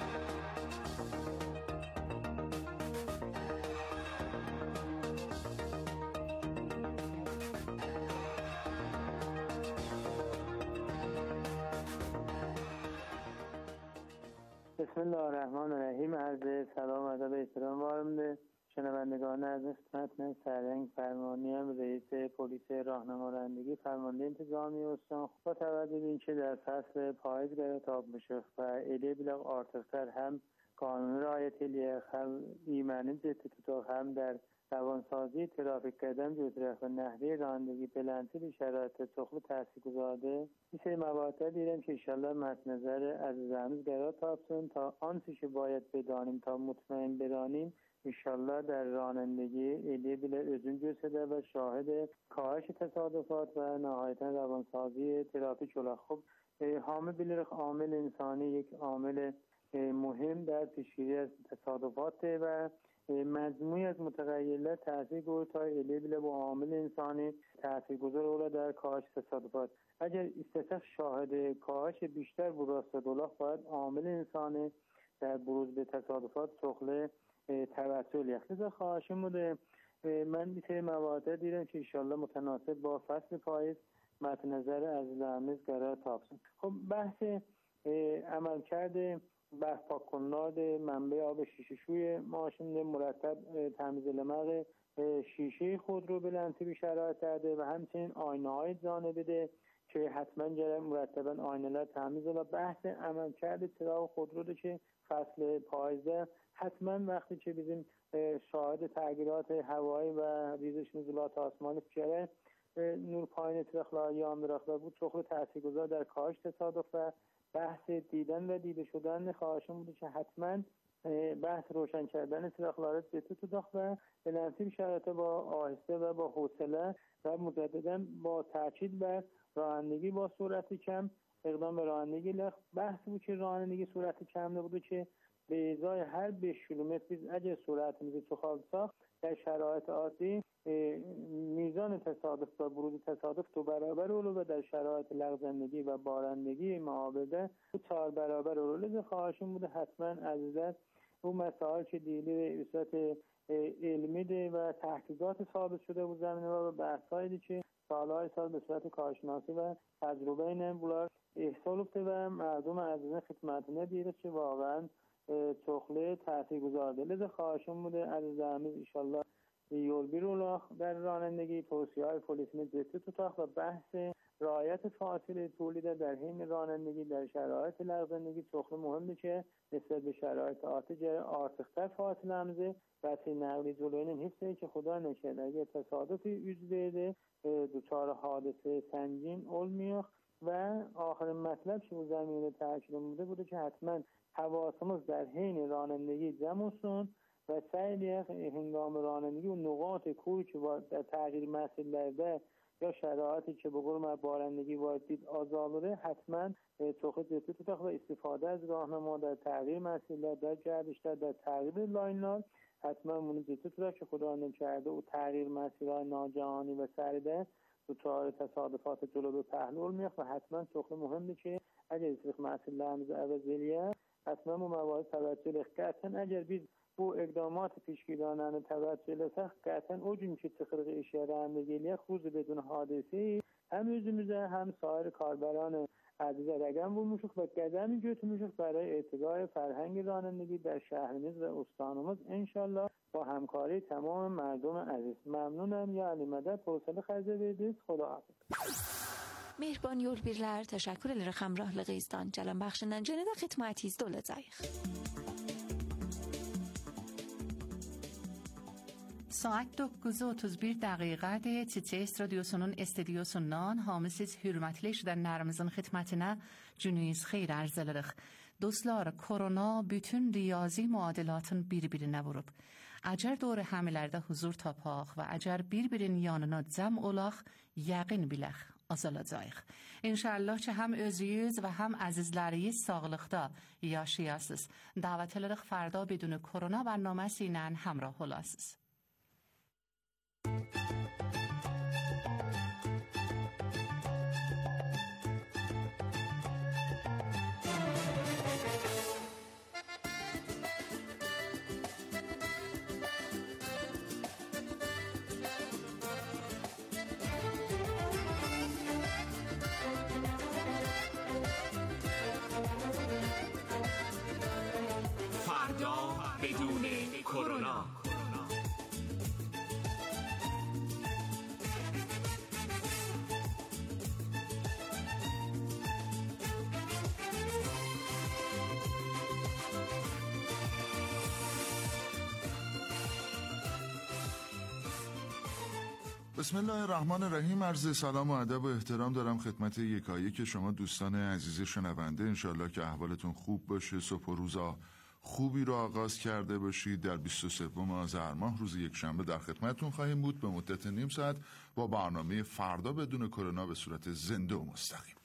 بسم الله الرحمن الرحیم. عرض سلام و ادب احترام وارم شنوندگان عزیز، خدمت سرهنگ فرمانی هم رئیس پلیس راهنما رانندگی فرمانده انتظامی استان. با توجه به اینکه در فصل پاییز گرفتاب میشه و ایلی بلاغ آرتقتر هم قانون رعایت ایلیه هم ایمانی جدیدتو هم در روانسازی ترافیک کردن جزرخ و نحوه رانندگی بلنسی به شرایط تخم تحصیل گذارده این سری موارد دیدم که انشالله مد نظر عزیزانمز قرار تابسون تا آنچه که باید بدانیم تا مطمئن برانیم انشالله در رانندگی ایلی بلا özün göstərir و شاهد کاهش تصادفات و نهایتا روانسازی ترافیک olar. خب همه bilirik عامل انسانی یک عامل مهم در پیشگیری از تصادفات و مجموعی از متغیرات تاثیرگذار تا ایلی بلا با عامل انسانی تاثیرگذار olar در کاهش تصادفات. اگر استثاق شاهد کاهش بیشتر براسته دولاخ باید عامل انسانی در بروز به تصادفات سخله توسل یخت خواهشم بوده. من بیتر موارد دیدم که انشالله متناسب با فصل پاییز مد نظر عزیزانمز قرار تابسون. خب بحث عمل کرده بحث پاک کنناد منبع آب شیشه شوی ماشین مرتب تمیز لمق شیشه خود رو بلنسی به شرایط کرده و همچنین آینه های جانبی ده که حتما جره مرتبا آینه لا تمیز و بحث عمل کرده چراغ خود رو ده که فصل پاییزه حتما وقتی که بیدیم شاهد تغییرات هوایی و ریزش نزولات آسمانی چره نور پایین ترخلا یا امرخلا بود چخل تاثیرگذار در کاهش تصادف و بحث دیدن و دیده شدن خواهشون بوده که حتما بحث روشن کردن ترخلارت به تو داخت و به نصیب شرایط با آهسته و با حوصله و مجددا با تاکید بر رانندگی با سرعت کم اقدام به رانندگی لخ بحث بود که رانندگی سرعت کم نبوده که به ازای هر بیست کیلومتر بیز اگر سرعت میزه تو خال ساخت در شرایط عادی میزان تصادف و بروز تصادف دو برابر اولو و در شرایط لغزندگی و بارندگی معابده چهار برابر اولو. خواهشون بوده حتما عزیزت رو مسائل که دیلی به صورت علمی ده و تحقیقات ثابت شده بود زمینه و بحث‌هایی که سالهای سال به صورت کارشناسی و تجربه این بولار احصال افته و مردم عزیزان خدمتونه دیره که واقعا تخله تاثیرگذار دلیل خواهشون بوده عزیز عمیز ایشالله یول بیرولاخ در رانندگی توصیه های پلیسی جدی تو تاخت و بحث رعایت فاصله تولید در حین رانندگی در شرایط لغزندگی تخله مهمه که نسبت به شرایط آتیجر آرتختر فاصله همزه وسیع نقلی جلوین حفظه که خدا نکرد اگر تصادفی ایجاد بده دچار حادثه سنگین اول میاخ و آخرین مطلب که او زمینه تاکید بوده بوده که حتما حواسمون در حین رانندگی جمعسون و سعی هنگام رانندگی و نقاط کوی که در تغییر مسیر درده یا شرایطی که به قول بارندگی باید دید آزاده حتما توخه جدی تو و استفاده از راهنما در تغییر مسیر در گردش در تغییر لاینال حتما مون جدی تو که خدا نکرده و تغییر مسیرهای ناجهانی و سریده دوچار تصادفات جلو به پهلو میاد و حتما توخه مهمه که اگر استفاده مسیر لمز اوزیلیه حتما مو موارد توجه لخکتن اگر بید بو اقدامات پیشگیرانه توجه لسخت قطعا اوجی که تخرق اشاره همدگیلیه خوز بدون حادثی هم yüzümüze هم سایر کاربران عزیز رگم بود میشوخ و قدمی جوت میشوخ برای ارتقای فرهنگ رانندگی در شهرمیز و استانمز انشالله با همکاری تمام مردم عزیز ممنونم یا علی مدد حوصله خرجه بدید خدا حافظ مهربان یول بیرلر teşekkür ederim hamrohligingizdan. Jalan baxshidan janida xidmatingiz do'lazayıq. Saat dokuz otuz bir dəqiqədir. Çiçək radiosunun estudiosundan hamısız hürmətli eşidənlərimizin xidmətinə gününüz xeyir arz edirik. Dostlar, korona bütün riyazi muadilatın bir-birinə vurub. Əgər doğru həmilərdə huzur tapaq və əgər bir-birinin yanına cəm olaq, yəqin bilək azalacağıq. İnşallah ki, həm özünüz və həm əzizləriniz sağlıqda yaşayasınız. Dəvət edirik فردا بدون کرونا برنامه‌سی ilə همراه olasınız. فردا بدون کرونا. بسم الله الرحمن الرحیم. عرض سلام و ادب و احترام دارم خدمت یکایک شما دوستان عزیز شنونده. انشالله که احوالتون خوب باشه، صبح و روزا خوبی رو آغاز کرده باشید. در بیست و سوم آذر ماه روز یک شنبه در خدمتتون خواهیم بود به مدت نیم ساعت با برنامه فردا بدون کرونا به صورت زنده و مستقیم.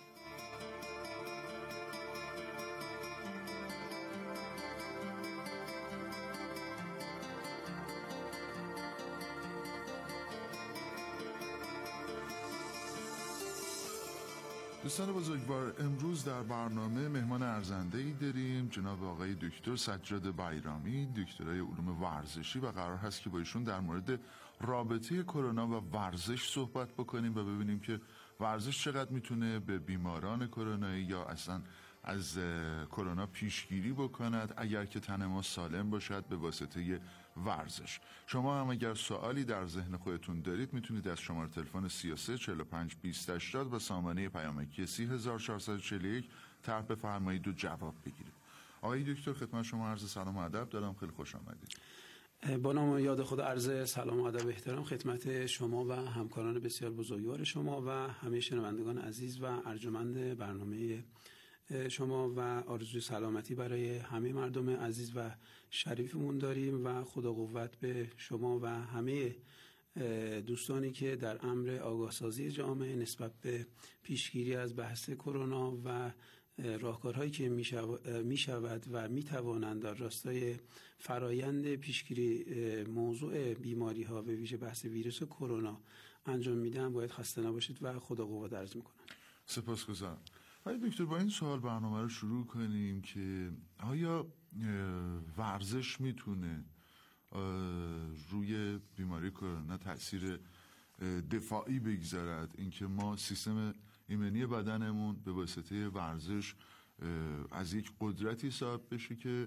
دوستان بزرگوار، امروز در برنامه مهمان ارزنده‌ای داریم، جناب آقای دکتر سجاد بیرامی، دکترای علوم ورزشی، و قرار هست که با ایشون در مورد رابطه کرونا و ورزش صحبت بکنیم و ببینیم که ورزش چقدر میتونه به بیماران کرونایی یا اصلا از کرونا پیشگیری بکند اگر که تن ما سالم باشد به واسطه ورزش. شما هم اگر سوالی در ذهن خودتون دارید میتونید از شماره تلفن سی و سه چهل و پنج بیست هشتاد و سامانه پیامکی سی هزار و چهارصد و چهل و یک طرح بفرمایید و جواب بگیرید. آقای دکتر خدمت شما عرض سلام و ادب دارم، خیلی خوش آمدید. با نام و یاد خدا عرض سلام و ادب احترام خدمت شما و همکاران بسیار بزرگوار شما و همه شنوندگان عزیز و ارجمند برنامه شما و آرزوی سلامتی برای همه مردم عزیز و شریفمون داریم و خدا قوت به شما و همه دوستانی که در امر آگاهسازی جامعه نسبت به پیشگیری از بحث کرونا و راهکارهایی که می شود و می توانند در راستای فرایند پیشگیری موضوع بیماری ها و ویژه بحث ویروس کرونا انجام میدن باید خسته نباشید و خدا قوت عرض میکنم. سپاسگزارم. آقای دکتر با این سوال برنامه رو شروع کنیم که آیا ورزش میتونه روی بیماری کرونا تاثیر دفاعی بگذارد، اینکه ما سیستم ایمنی بدنمون به واسطه ورزش از یک قدرتی صاحب بشه که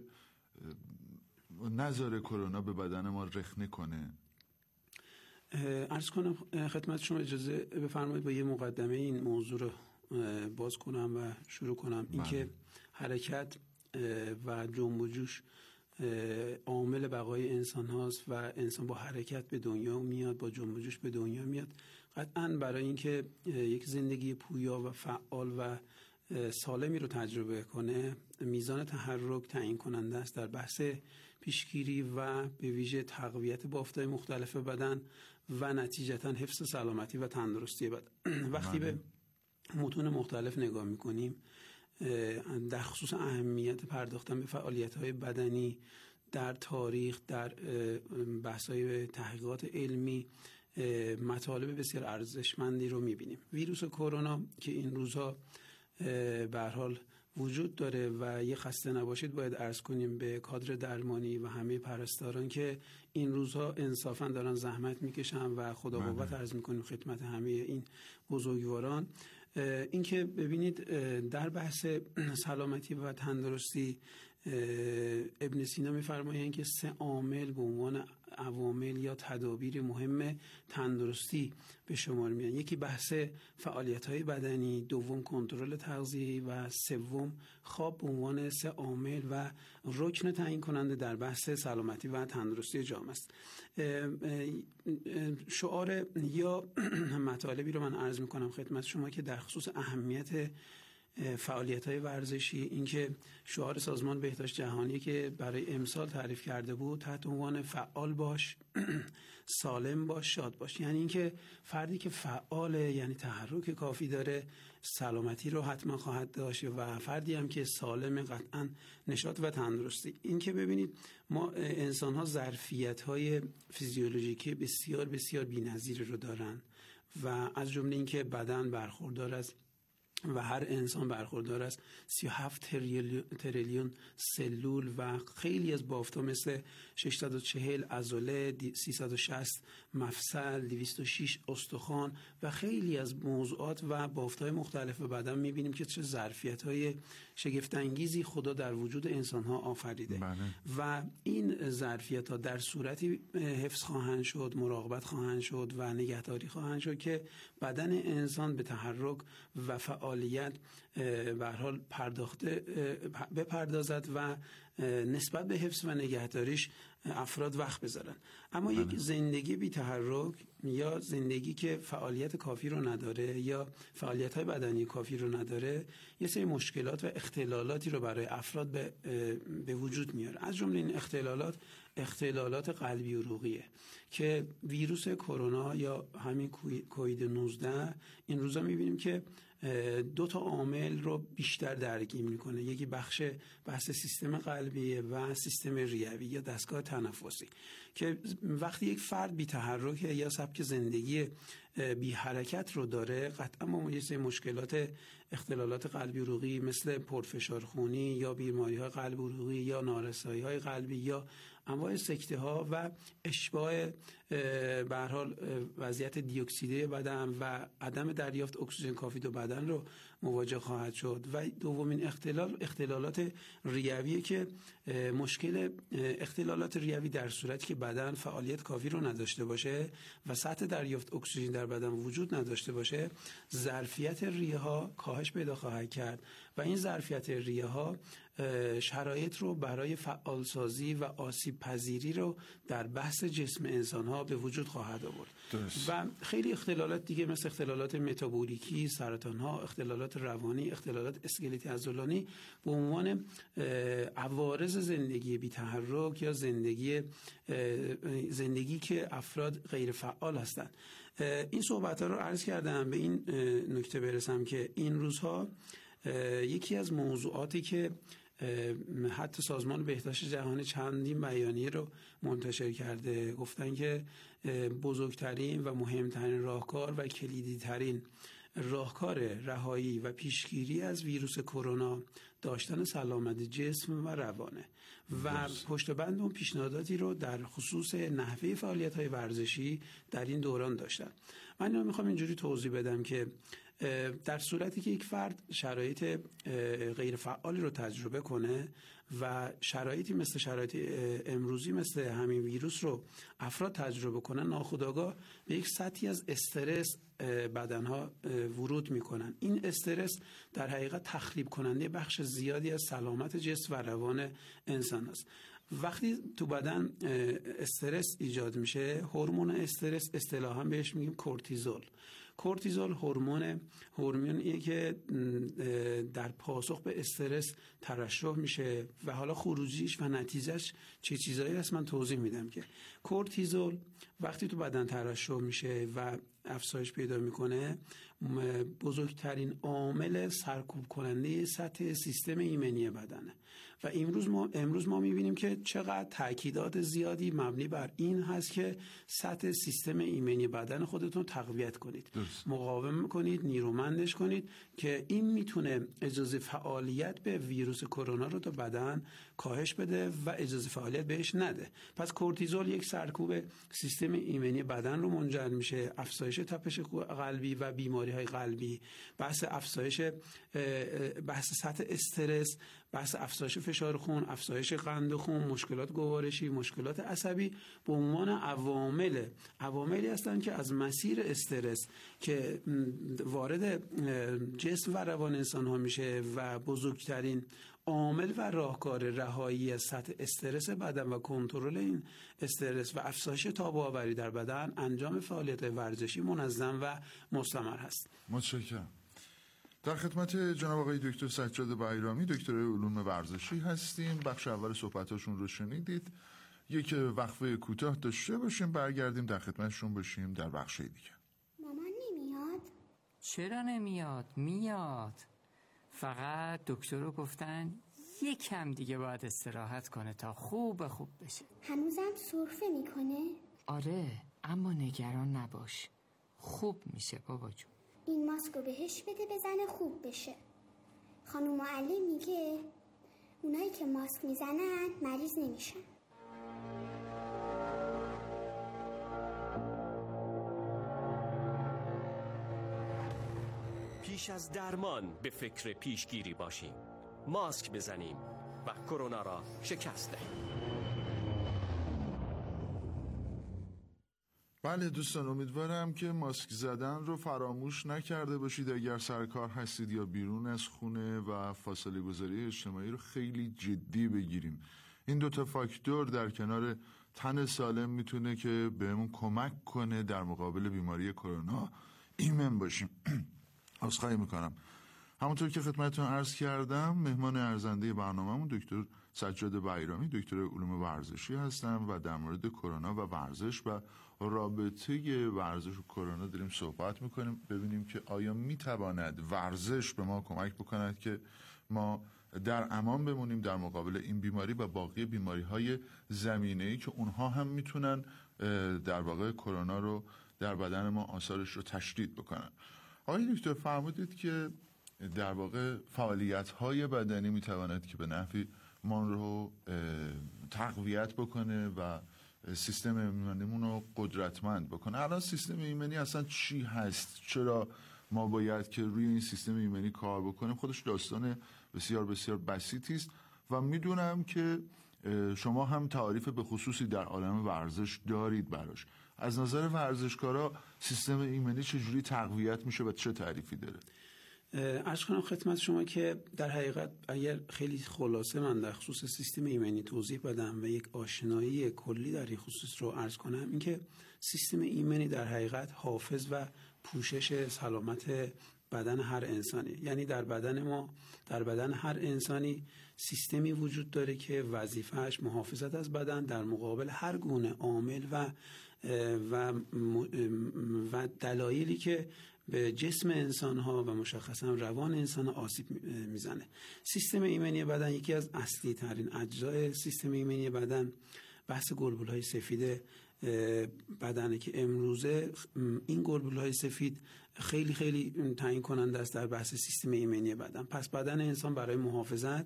نذاره کرونا به بدن ما رخنه کنه؟ عرض کنم خدمت شما، اجازه بفرمایید با یه مقدمه این موضوع رو باز کنم و شروع کنم. اینکه حرکت و جنب و جوش عامل بقای انسان هاست و انسان با حرکت به دنیا میاد، با جنب و جوش به دنیا میاد. قطعاً برای اینکه یک زندگی پویا و فعال و سالمی رو تجربه کنه، میزان تحرک تعیین کننده است در بحث پیشگیری و به ویژه تقویت بافت‌های مختلف بدن و نتیجتاً حفظ سلامتی و تندرستی بدن. وقتی به متون مختلف نگاه میکنیم در خصوص اهمیت پرداختن به فعالیت‌های بدنی در تاریخ، در بحث‌های تحقیقات علمی، مطالب بسیار ارزشمندی رو می‌بینیم. ویروس کرونا که این روزها به هر حال وجود داره و یه خسته نباشید باید عرض کنیم به کادر درمانی و همه پرستاران که این روزها انصافاً دارن زحمت میکشن و خدا قوت عرض میکنیم خدمت همه این بزرگواران. این که ببینید در بحث سلامتی و تندرستی ابن سینا میفرمایند که سه عامل به عنوان عوامل یا تدابیر مهم تندرستی به شمار میان. یکی بحث فعالیت‌های بدنی، دوم کنترل تغذیه‌ای و سوم خواب به عنوان سه عامل و رکن تعیین کننده در بحث سلامتی و تندرستی جامعه است. شعار یا مطالبی رو من عرض می‌کنم خدمت شما که در خصوص اهمیت فعالیت‌های ورزشی، اینکه شعار سازمان بهداشت جهانی که برای امسال تعریف کرده بود تحت عنوان فعال باش، سالم باش، شاد باش، یعنی اینکه فردی که فعاله یعنی تحرک کافی داره سلامتی رو حتما خواهد داشت و فردی هم که سالم قطعا نشاط و تندرستی. این که ببینید ما انسان‌ها ظرفیت‌های فیزیولوژیکی بسیار بسیار بی‌نظیری رو دارن و از جمله اینکه بدن برخوردار از و هر انسان برخوردار است سی و هفت تریلیون سلول و خیلی از بافت‌ها مثل ششصد و چهل عضله، سیصد و شصت مفصل، دویست و شش استخوان و خیلی از موضوعات و بافت‌های مختلف بدن می‌بینیم که چه ظرفیت‌های شگفت‌انگیزی خدا در وجود انسان‌ها آفریده. بله. و این ظرفیت‌ها در صورتی حفظ خواهند شد، مراقبت خواهند شد و نگهداری خواهند شد که بدن انسان به تحرک و فعالیت به هر حال پرداخته بپردازد و نسبت به حفظ و نگهداریش افراد وقت بذارن. اما بله. یک زندگی بی تحرک یا زندگی که فعالیت کافی رو نداره یا فعالیت‌های بدنی کافی رو نداره یه سری مشکلات و اختلالاتی رو برای افراد به, به وجود میاره. از جمله این اختلالات اختلالات قلبی عروقیه که ویروس کرونا یا همین کووید نوزده این روزا میبینیم که دو تا عامل رو بیشتر درگیر میکنه. یکی بخش بحث سیستم قلبی و سیستم ریوی یا دستگاه تنفسی که وقتی یک فرد بی تحرک یا سبک زندگی بی حرکت رو داره قطعا مواجه مشکلات اختلالات قلبی عروقی مثل پرفشار خونی یا بیماری‌های قلب عروقی یا نارسایی‌های قلبی یا انواع سکته ها و اشباع به هر حال وضعیت دی اکسیده بدن و عدم دریافت اکسیژن کافی do بدن رو مواجه خواهد شد. و دومین اختلال اختلالات ریویه که مشکل اختلالات ریوی در صورتی که بدن فعالیت کافی رو نداشته باشه و سطح دریافت اکسیژن در بدن وجود نداشته باشه ظرفیت ریه ها کاهش پیدا خواهد کرد و این ظرفیت ریه ها شرایط رو برای فعالسازی و آسیب پذیری رو در بحث جسم انسان ها به وجود خواهد آورد. و خیلی اختلالات دیگه مثل اختلالات متابولیکی، سرطان ها، اختلالات روانی، اختلالات اسکلتی عضلانی به عنوان عوارض زندگی بی تحرک یا زندگی زندگی که افراد غیر فعال هستند. این صحبت ها رو عرض کردم به این نکته برسم که این روزها یکی از موضوعاتی که حتی سازمان بهداشت جهانی چندین بیانیه رو منتشر کرده گفتن که بزرگترین و مهمترین راهکار و کلیدی ترین راهکار رهایی و پیشگیری از ویروس کرونا داشتن سلامت جسم و روانه و پشت بند اون پیشنهاداتی رو در خصوص نحوه فعالیت‌های ورزشی در این دوران داشتن. من اینو میخوام اینجوری توضیح بدم که در صورتی که یک فرد شرایط غیر فعالی رو تجربه کنه و شرایطی مثل شرایط امروزی مثل همین ویروس رو افراد تجربه کنن، ناخودآگاه به یک سطحی از استرس بدنها ورود میکنن. این استرس در حقیقت تخریب کننده بخش زیادی از سلامت جسم و روان انسان است. وقتی تو بدن استرس ایجاد میشه، هورمون استرس اصطلاحاً بهش میگیم کورتیزول. کورتیزول هورمون هورمونیه که در پاسخ به استرس ترشح میشه و حالا خروجیش و نتیجهش چه چیزایی هست من توضیح میدم. که کورتیزول وقتی تو بدن ترشح میشه و افزایش پیدا میکنه، بزرگترین عامل سرکوب کننده سطح سیستم ایمنی بدنه و امروز ما امروز ما میبینیم که چقدر تاکیدات زیادی مبنی بر این هست که سطح سیستم ایمنی بدن خودتون تقویت کنید، درست. مقاوم کنید، نیرومندش کنید که این میتونه اجازه فعالیت به ویروس کرونا رو تا بدن کاهش بده و اجازه فعالیت بهش نده. پس کورتیزول یک سرکوب سیستم ایمنی بدن رو منجر میشه، افزایش تپش قلبی و بیماری‌های قلبی، بحث افزایش بحث سطح استرس، بحث افزایش فشار خون، افزایش قند خون، مشکلات گوارشی، مشکلات عصبی به عنوان عوامل عواملی هستند که از مسیر استرس که وارد جسم و روان انسان ها میشه و بزرگترین عامل و راهکار رهایی از سطح استرس بدن و کنترل این استرس و افزایش تاب‌آوری در بدن انجام فعالیت ورزشی منظم و مستمر هست. متشکرم. در خدمت جناب آقای دکتر سجاد بیرامی، دکترای علوم ورزشی هستیم. بخش اول صحبتاشون رو شنیدید. یک وقفه کوتاه داشته باشیم، برگردیم در خدمتشون باشیم در بخش دیگه. مامان نمیاد؟ چرا نمیاد؟ میاد. فقط دکتر رو گفتن یکم دیگه باید استراحت کنه تا خوب خوب بشه. هنوزم سرفه میکنه؟ آره، اما نگران نباش، خوب میشه بابا جون. این ماسکو بهش بده بزنه خوب بشه. خانم معلم میگه اونایی که ماسک میزنن مریض نمیشن. پیش از درمان به فکر پیشگیری باشیم. ماسک بزنیم و کرونا را شکست دهیم. بله دوستان، امیدوارم که ماسک زدن رو فراموش نکرده باشید. اگر سر کار هستید یا بیرون از خونه و فاصله گذاری اجتماعی رو خیلی جدی بگیریم. این دوتا فاکتور در کنار تن سالم میتونه که بهمون کمک کنه در مقابل بیماری کرونا ایمن باشیم. عذرخواهی میکنم. همونطور که خدمتتون عرض کردم، مهمان ارزنده برنامه‌مون دکتر سجاد بیرامی، دکتر علوم ورزشی هستم و در مورد کرونا و ورزش و رابطه ورزش و کرونا داریم صحبت میکنیم. ببینیم که آیا میتواند ورزش به ما کمک بکند که ما در امان بمونیم در مقابل این بیماری و باقی بیماری‌های زمینه‌ای که اونها هم میتونن در واقع کرونا رو در بدن ما آثارش رو تشدید بکنن. آقای دکتر فرمودید که در واقع فعالیت‌های بدنی میتواند که به نفعی ما رو تقویت بکنه و سیستم ایمنیمون رو قدرتمند بکنه. الان سیستم ایمنی اصلا چی هست؟ چرا ما باید که روی این سیستم ایمنی کار بکنیم؟ خودش داستان بسیار بسیار بسیطی است و میدونم که شما هم تعریف به خصوصی در عالم ورزش دارید براش. از نظر ورزشکارا سیستم ایمنی چجوری تقویت میشه و چه تعریفی داره؟ عرض کنم خدمت شما که در حقیقت اگر خیلی خلاصه من در خصوص سیستم ایمنی توضیح بدم و یک آشنایی کلی در این خصوص رو عرض کنم، این که سیستم ایمنی در حقیقت حافظ و پوشش سلامت بدن هر انسانی، یعنی در بدن ما، در بدن هر انسانی سیستمی وجود داره که وظیفهش محافظت از بدن در مقابل هر گونه عامل و و و دلایلی که به جسم انسان ها و مشخصا روان انسان آسیب میزنه. سیستم ایمنی بدن یکی از اصلی ترین اجزای سیستم ایمنی بدن بحث گلبول های سفید بدنه که امروزه این گلبول های سفید خیلی خیلی تعیین کننده است در بحث سیستم ایمنی بدن. پس بدن انسان برای محافظت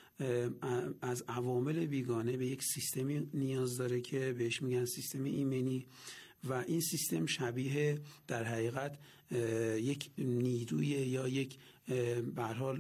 از عوامل بیگانه به یک سیستمی نیاز داره که بهش میگن سیستم ایمنی و این سیستم شبیه در حقیقت یک نیروی یا یک به هر حال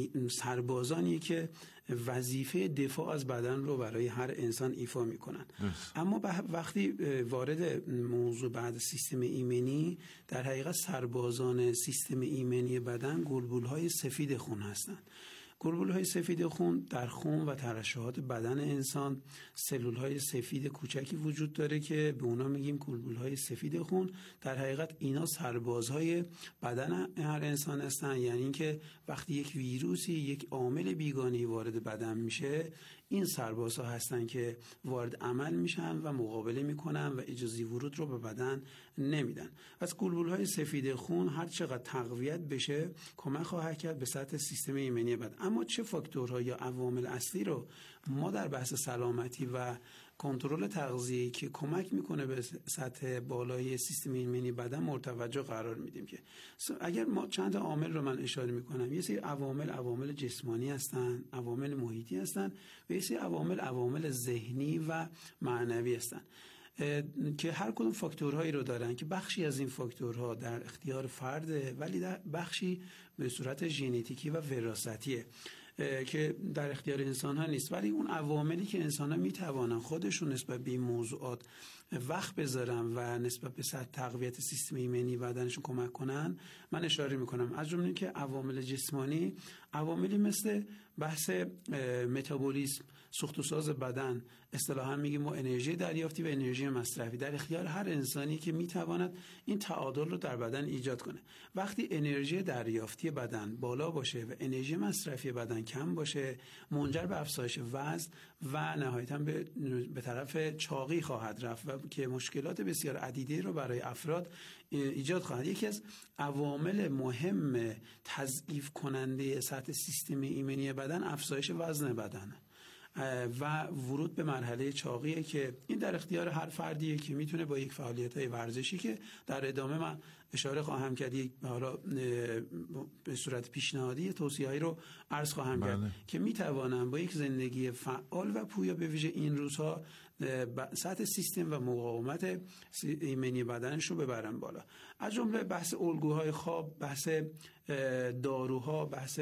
سربازانی که وظیفه دفاع از بدن رو برای هر انسان ایفا میکنن. اما وقتی وارد موضوع بعد سیستم ایمنی، در حقیقت سربازان سیستم ایمنی بدن گلبولهای سفید خون هستند. گلبولهای سفید خون در خون و ترشحات بدن انسان سلولهای سفید کوچکی وجود داره که به اونا میگیم گلبولهای سفید خون. در حقیقت اینا سربازهای بدن هر انسان هستن، یعنی اینکه وقتی یک ویروسی، یک عامل بیگانه‌ای وارد بدن میشه، این سربازها هستن که وارد عمل میشن و مقابله میکنن و اجازه ورود رو به بدن نمیدن. از گلبولهای سفید خون هر چقدر تقویت بشه کمک خواهد کرد به سطح سیستم ایمنی بدن. اما چه فاکتورها یا عوامل اصلی رو ما در بحث سلامتی و کنترل تغذیه‌ای که کمک میکنه به سطح بالای سیستم ایمنی بدن مرتوجه قرار میدیم؟ که اگر ما چند عامل رو من اشاره میکنم، یه سری عوامل عوامل جسمانی هستن، عوامل محیطی هستن و یه سری عوامل عوامل ذهنی و معنوی هستن که هر کدوم فاکتورهایی رو دارن که بخشی از این فاکتورها در اختیار فرده ولی در بخشی به صورت ژنتیکی و وراثتیه که در اختیار انسان ها نیست. ولی اون عواملی که انسان ها میتوانن خودشون نسبت به این موضوعات وقت بذارن و نسبت به سطح تقویت سیستم ایمنی بدنشون کمک کنن من اشاره میکنم. از جمله که عوامل جسمانی، عواملی مثل بحث متابولیسم، سوخت و ساز بدن، اصطلاحاً میگیم ما انرژی دریافتی و انرژی مصرفی، در اختیار هر انسانی که میتواند این تعادل رو در بدن ایجاد کنه. وقتی انرژی دریافتی بدن بالا باشه و انرژی مصرفی بدن کم باشه، منجر به افزایش وزن و نهایتاً به, به طرف چاقی خواهد رفت و که مشکلات بسیار عدیده رو برای افراد ایجاد خواهد. یکی از عوامل مهم تضعیف کننده سطح سیستم ایمنی بدن افزایش وزن بدنه و ورود به مرحله چاقیه که این در اختیار هر فردیه که میتونه با یک فعالیت‌های ورزشی که در ادامه من اشاره خواهم کرد، یک حالا به صورت پیشنهادی توصیه‌ای رو عرض خواهم کرد بله. که میتوانن با یک زندگی فعال و پویا به ویژه این روزها سطح سیستم و مقاومت ایمنی بدنش رو ببرن بالا. از جمله بحث الگوهای خواب، بحث داروها، بحث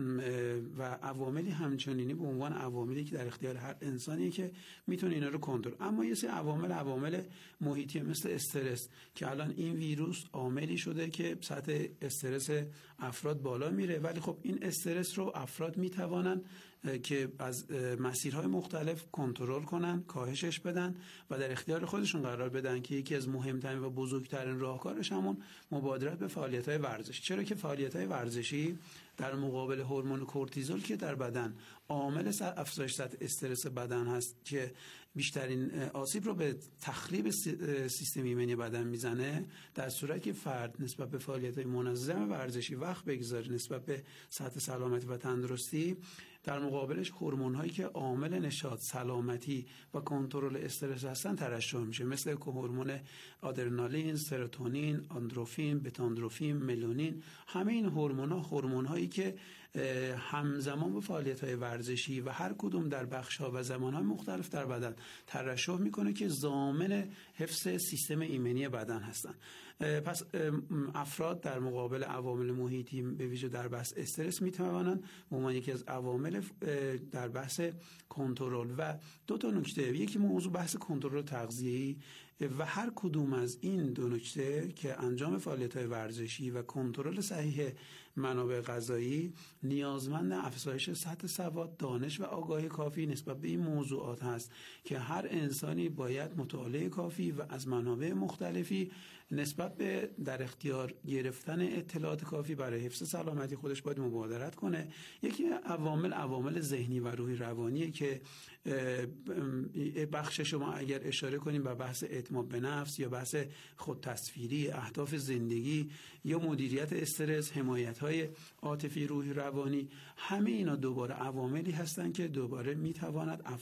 و عواملی همچنینی به عنوان عواملی که در اختیار هر انسانیه که میتونه اینا رو کنترل. اما یه سری عوامل عوامل محیطی مثل استرس که الان این ویروس عاملی شده که سطح استرس افراد بالا میره، ولی خب این استرس رو افراد میتوانن که از مسیرهای مختلف کنترل کنن، کاهشش بدن و در اختیار خودشون قرار بدن که یکی از مهمترین و بزرگترین راهکارش همون مبادرت به فعالیت‌های ورزشی. چرا که فعالیت‌های ورزشی در مقابل هورمون کورتیزول که در بدن عامل افزایش سطح استرس بدن هست که بیشترین آسیب رو به تخریب سیستم ایمنی بدن میزنه، در صورتی که فرد نسبت به فعالیت‌های منظم ورزشی وقت بگذاره نسبت به سطح سلامتی و تندرستی، در مقابلش هورمون‌هایی که عامل نشاط، سلامتی و کنترل استرس هستن ترشح میشه، مثل هورمون آدرنالین، سروتونین، اندروفین، بتاندروفین، ملونین. همه این هورمون‌ها هورمون‌هایی که همزمان با فعالیت‌های ورزشی و هر کدوم در بخش‌ها و زمان‌های مختلف در بدن ترشح میکنه که ضامن حفظ سیستم ایمنی بدن هستن. پس افراد در مقابل عوامل محیطی به ویژه در بحث استرس میتوانند به عنوان یکی از عوامل در بحث کنترل و دو تا نکته، یکی موضوع بحث کنترل تغذیه‌ای و هر کدوم از این دو نکته که انجام فعالیت‌های ورزشی و کنترل صحیح منابع غذایی نیازمند افزایش سطح سواد، دانش و آگاهی کافی نسبت به این موضوعات هست که هر انسانی باید مطالعه کافی و از منابع مختلفی نسبت به در اختیار گرفتن اطلاعات کافی برای حفظ سلامتی خودش باید مبادرت کنه. یکی عوامل عوامل ذهنی و روحی روانیه که بخش شما اگر اشاره کنیم به بحث اعتماد به نفس یا بحث خود تصویری، اهداف زندگی یا مدیریت استرس، حمایت‌های عاطفی روحی روانی، همه اینا دوباره عواملی هستن که دوباره میتواند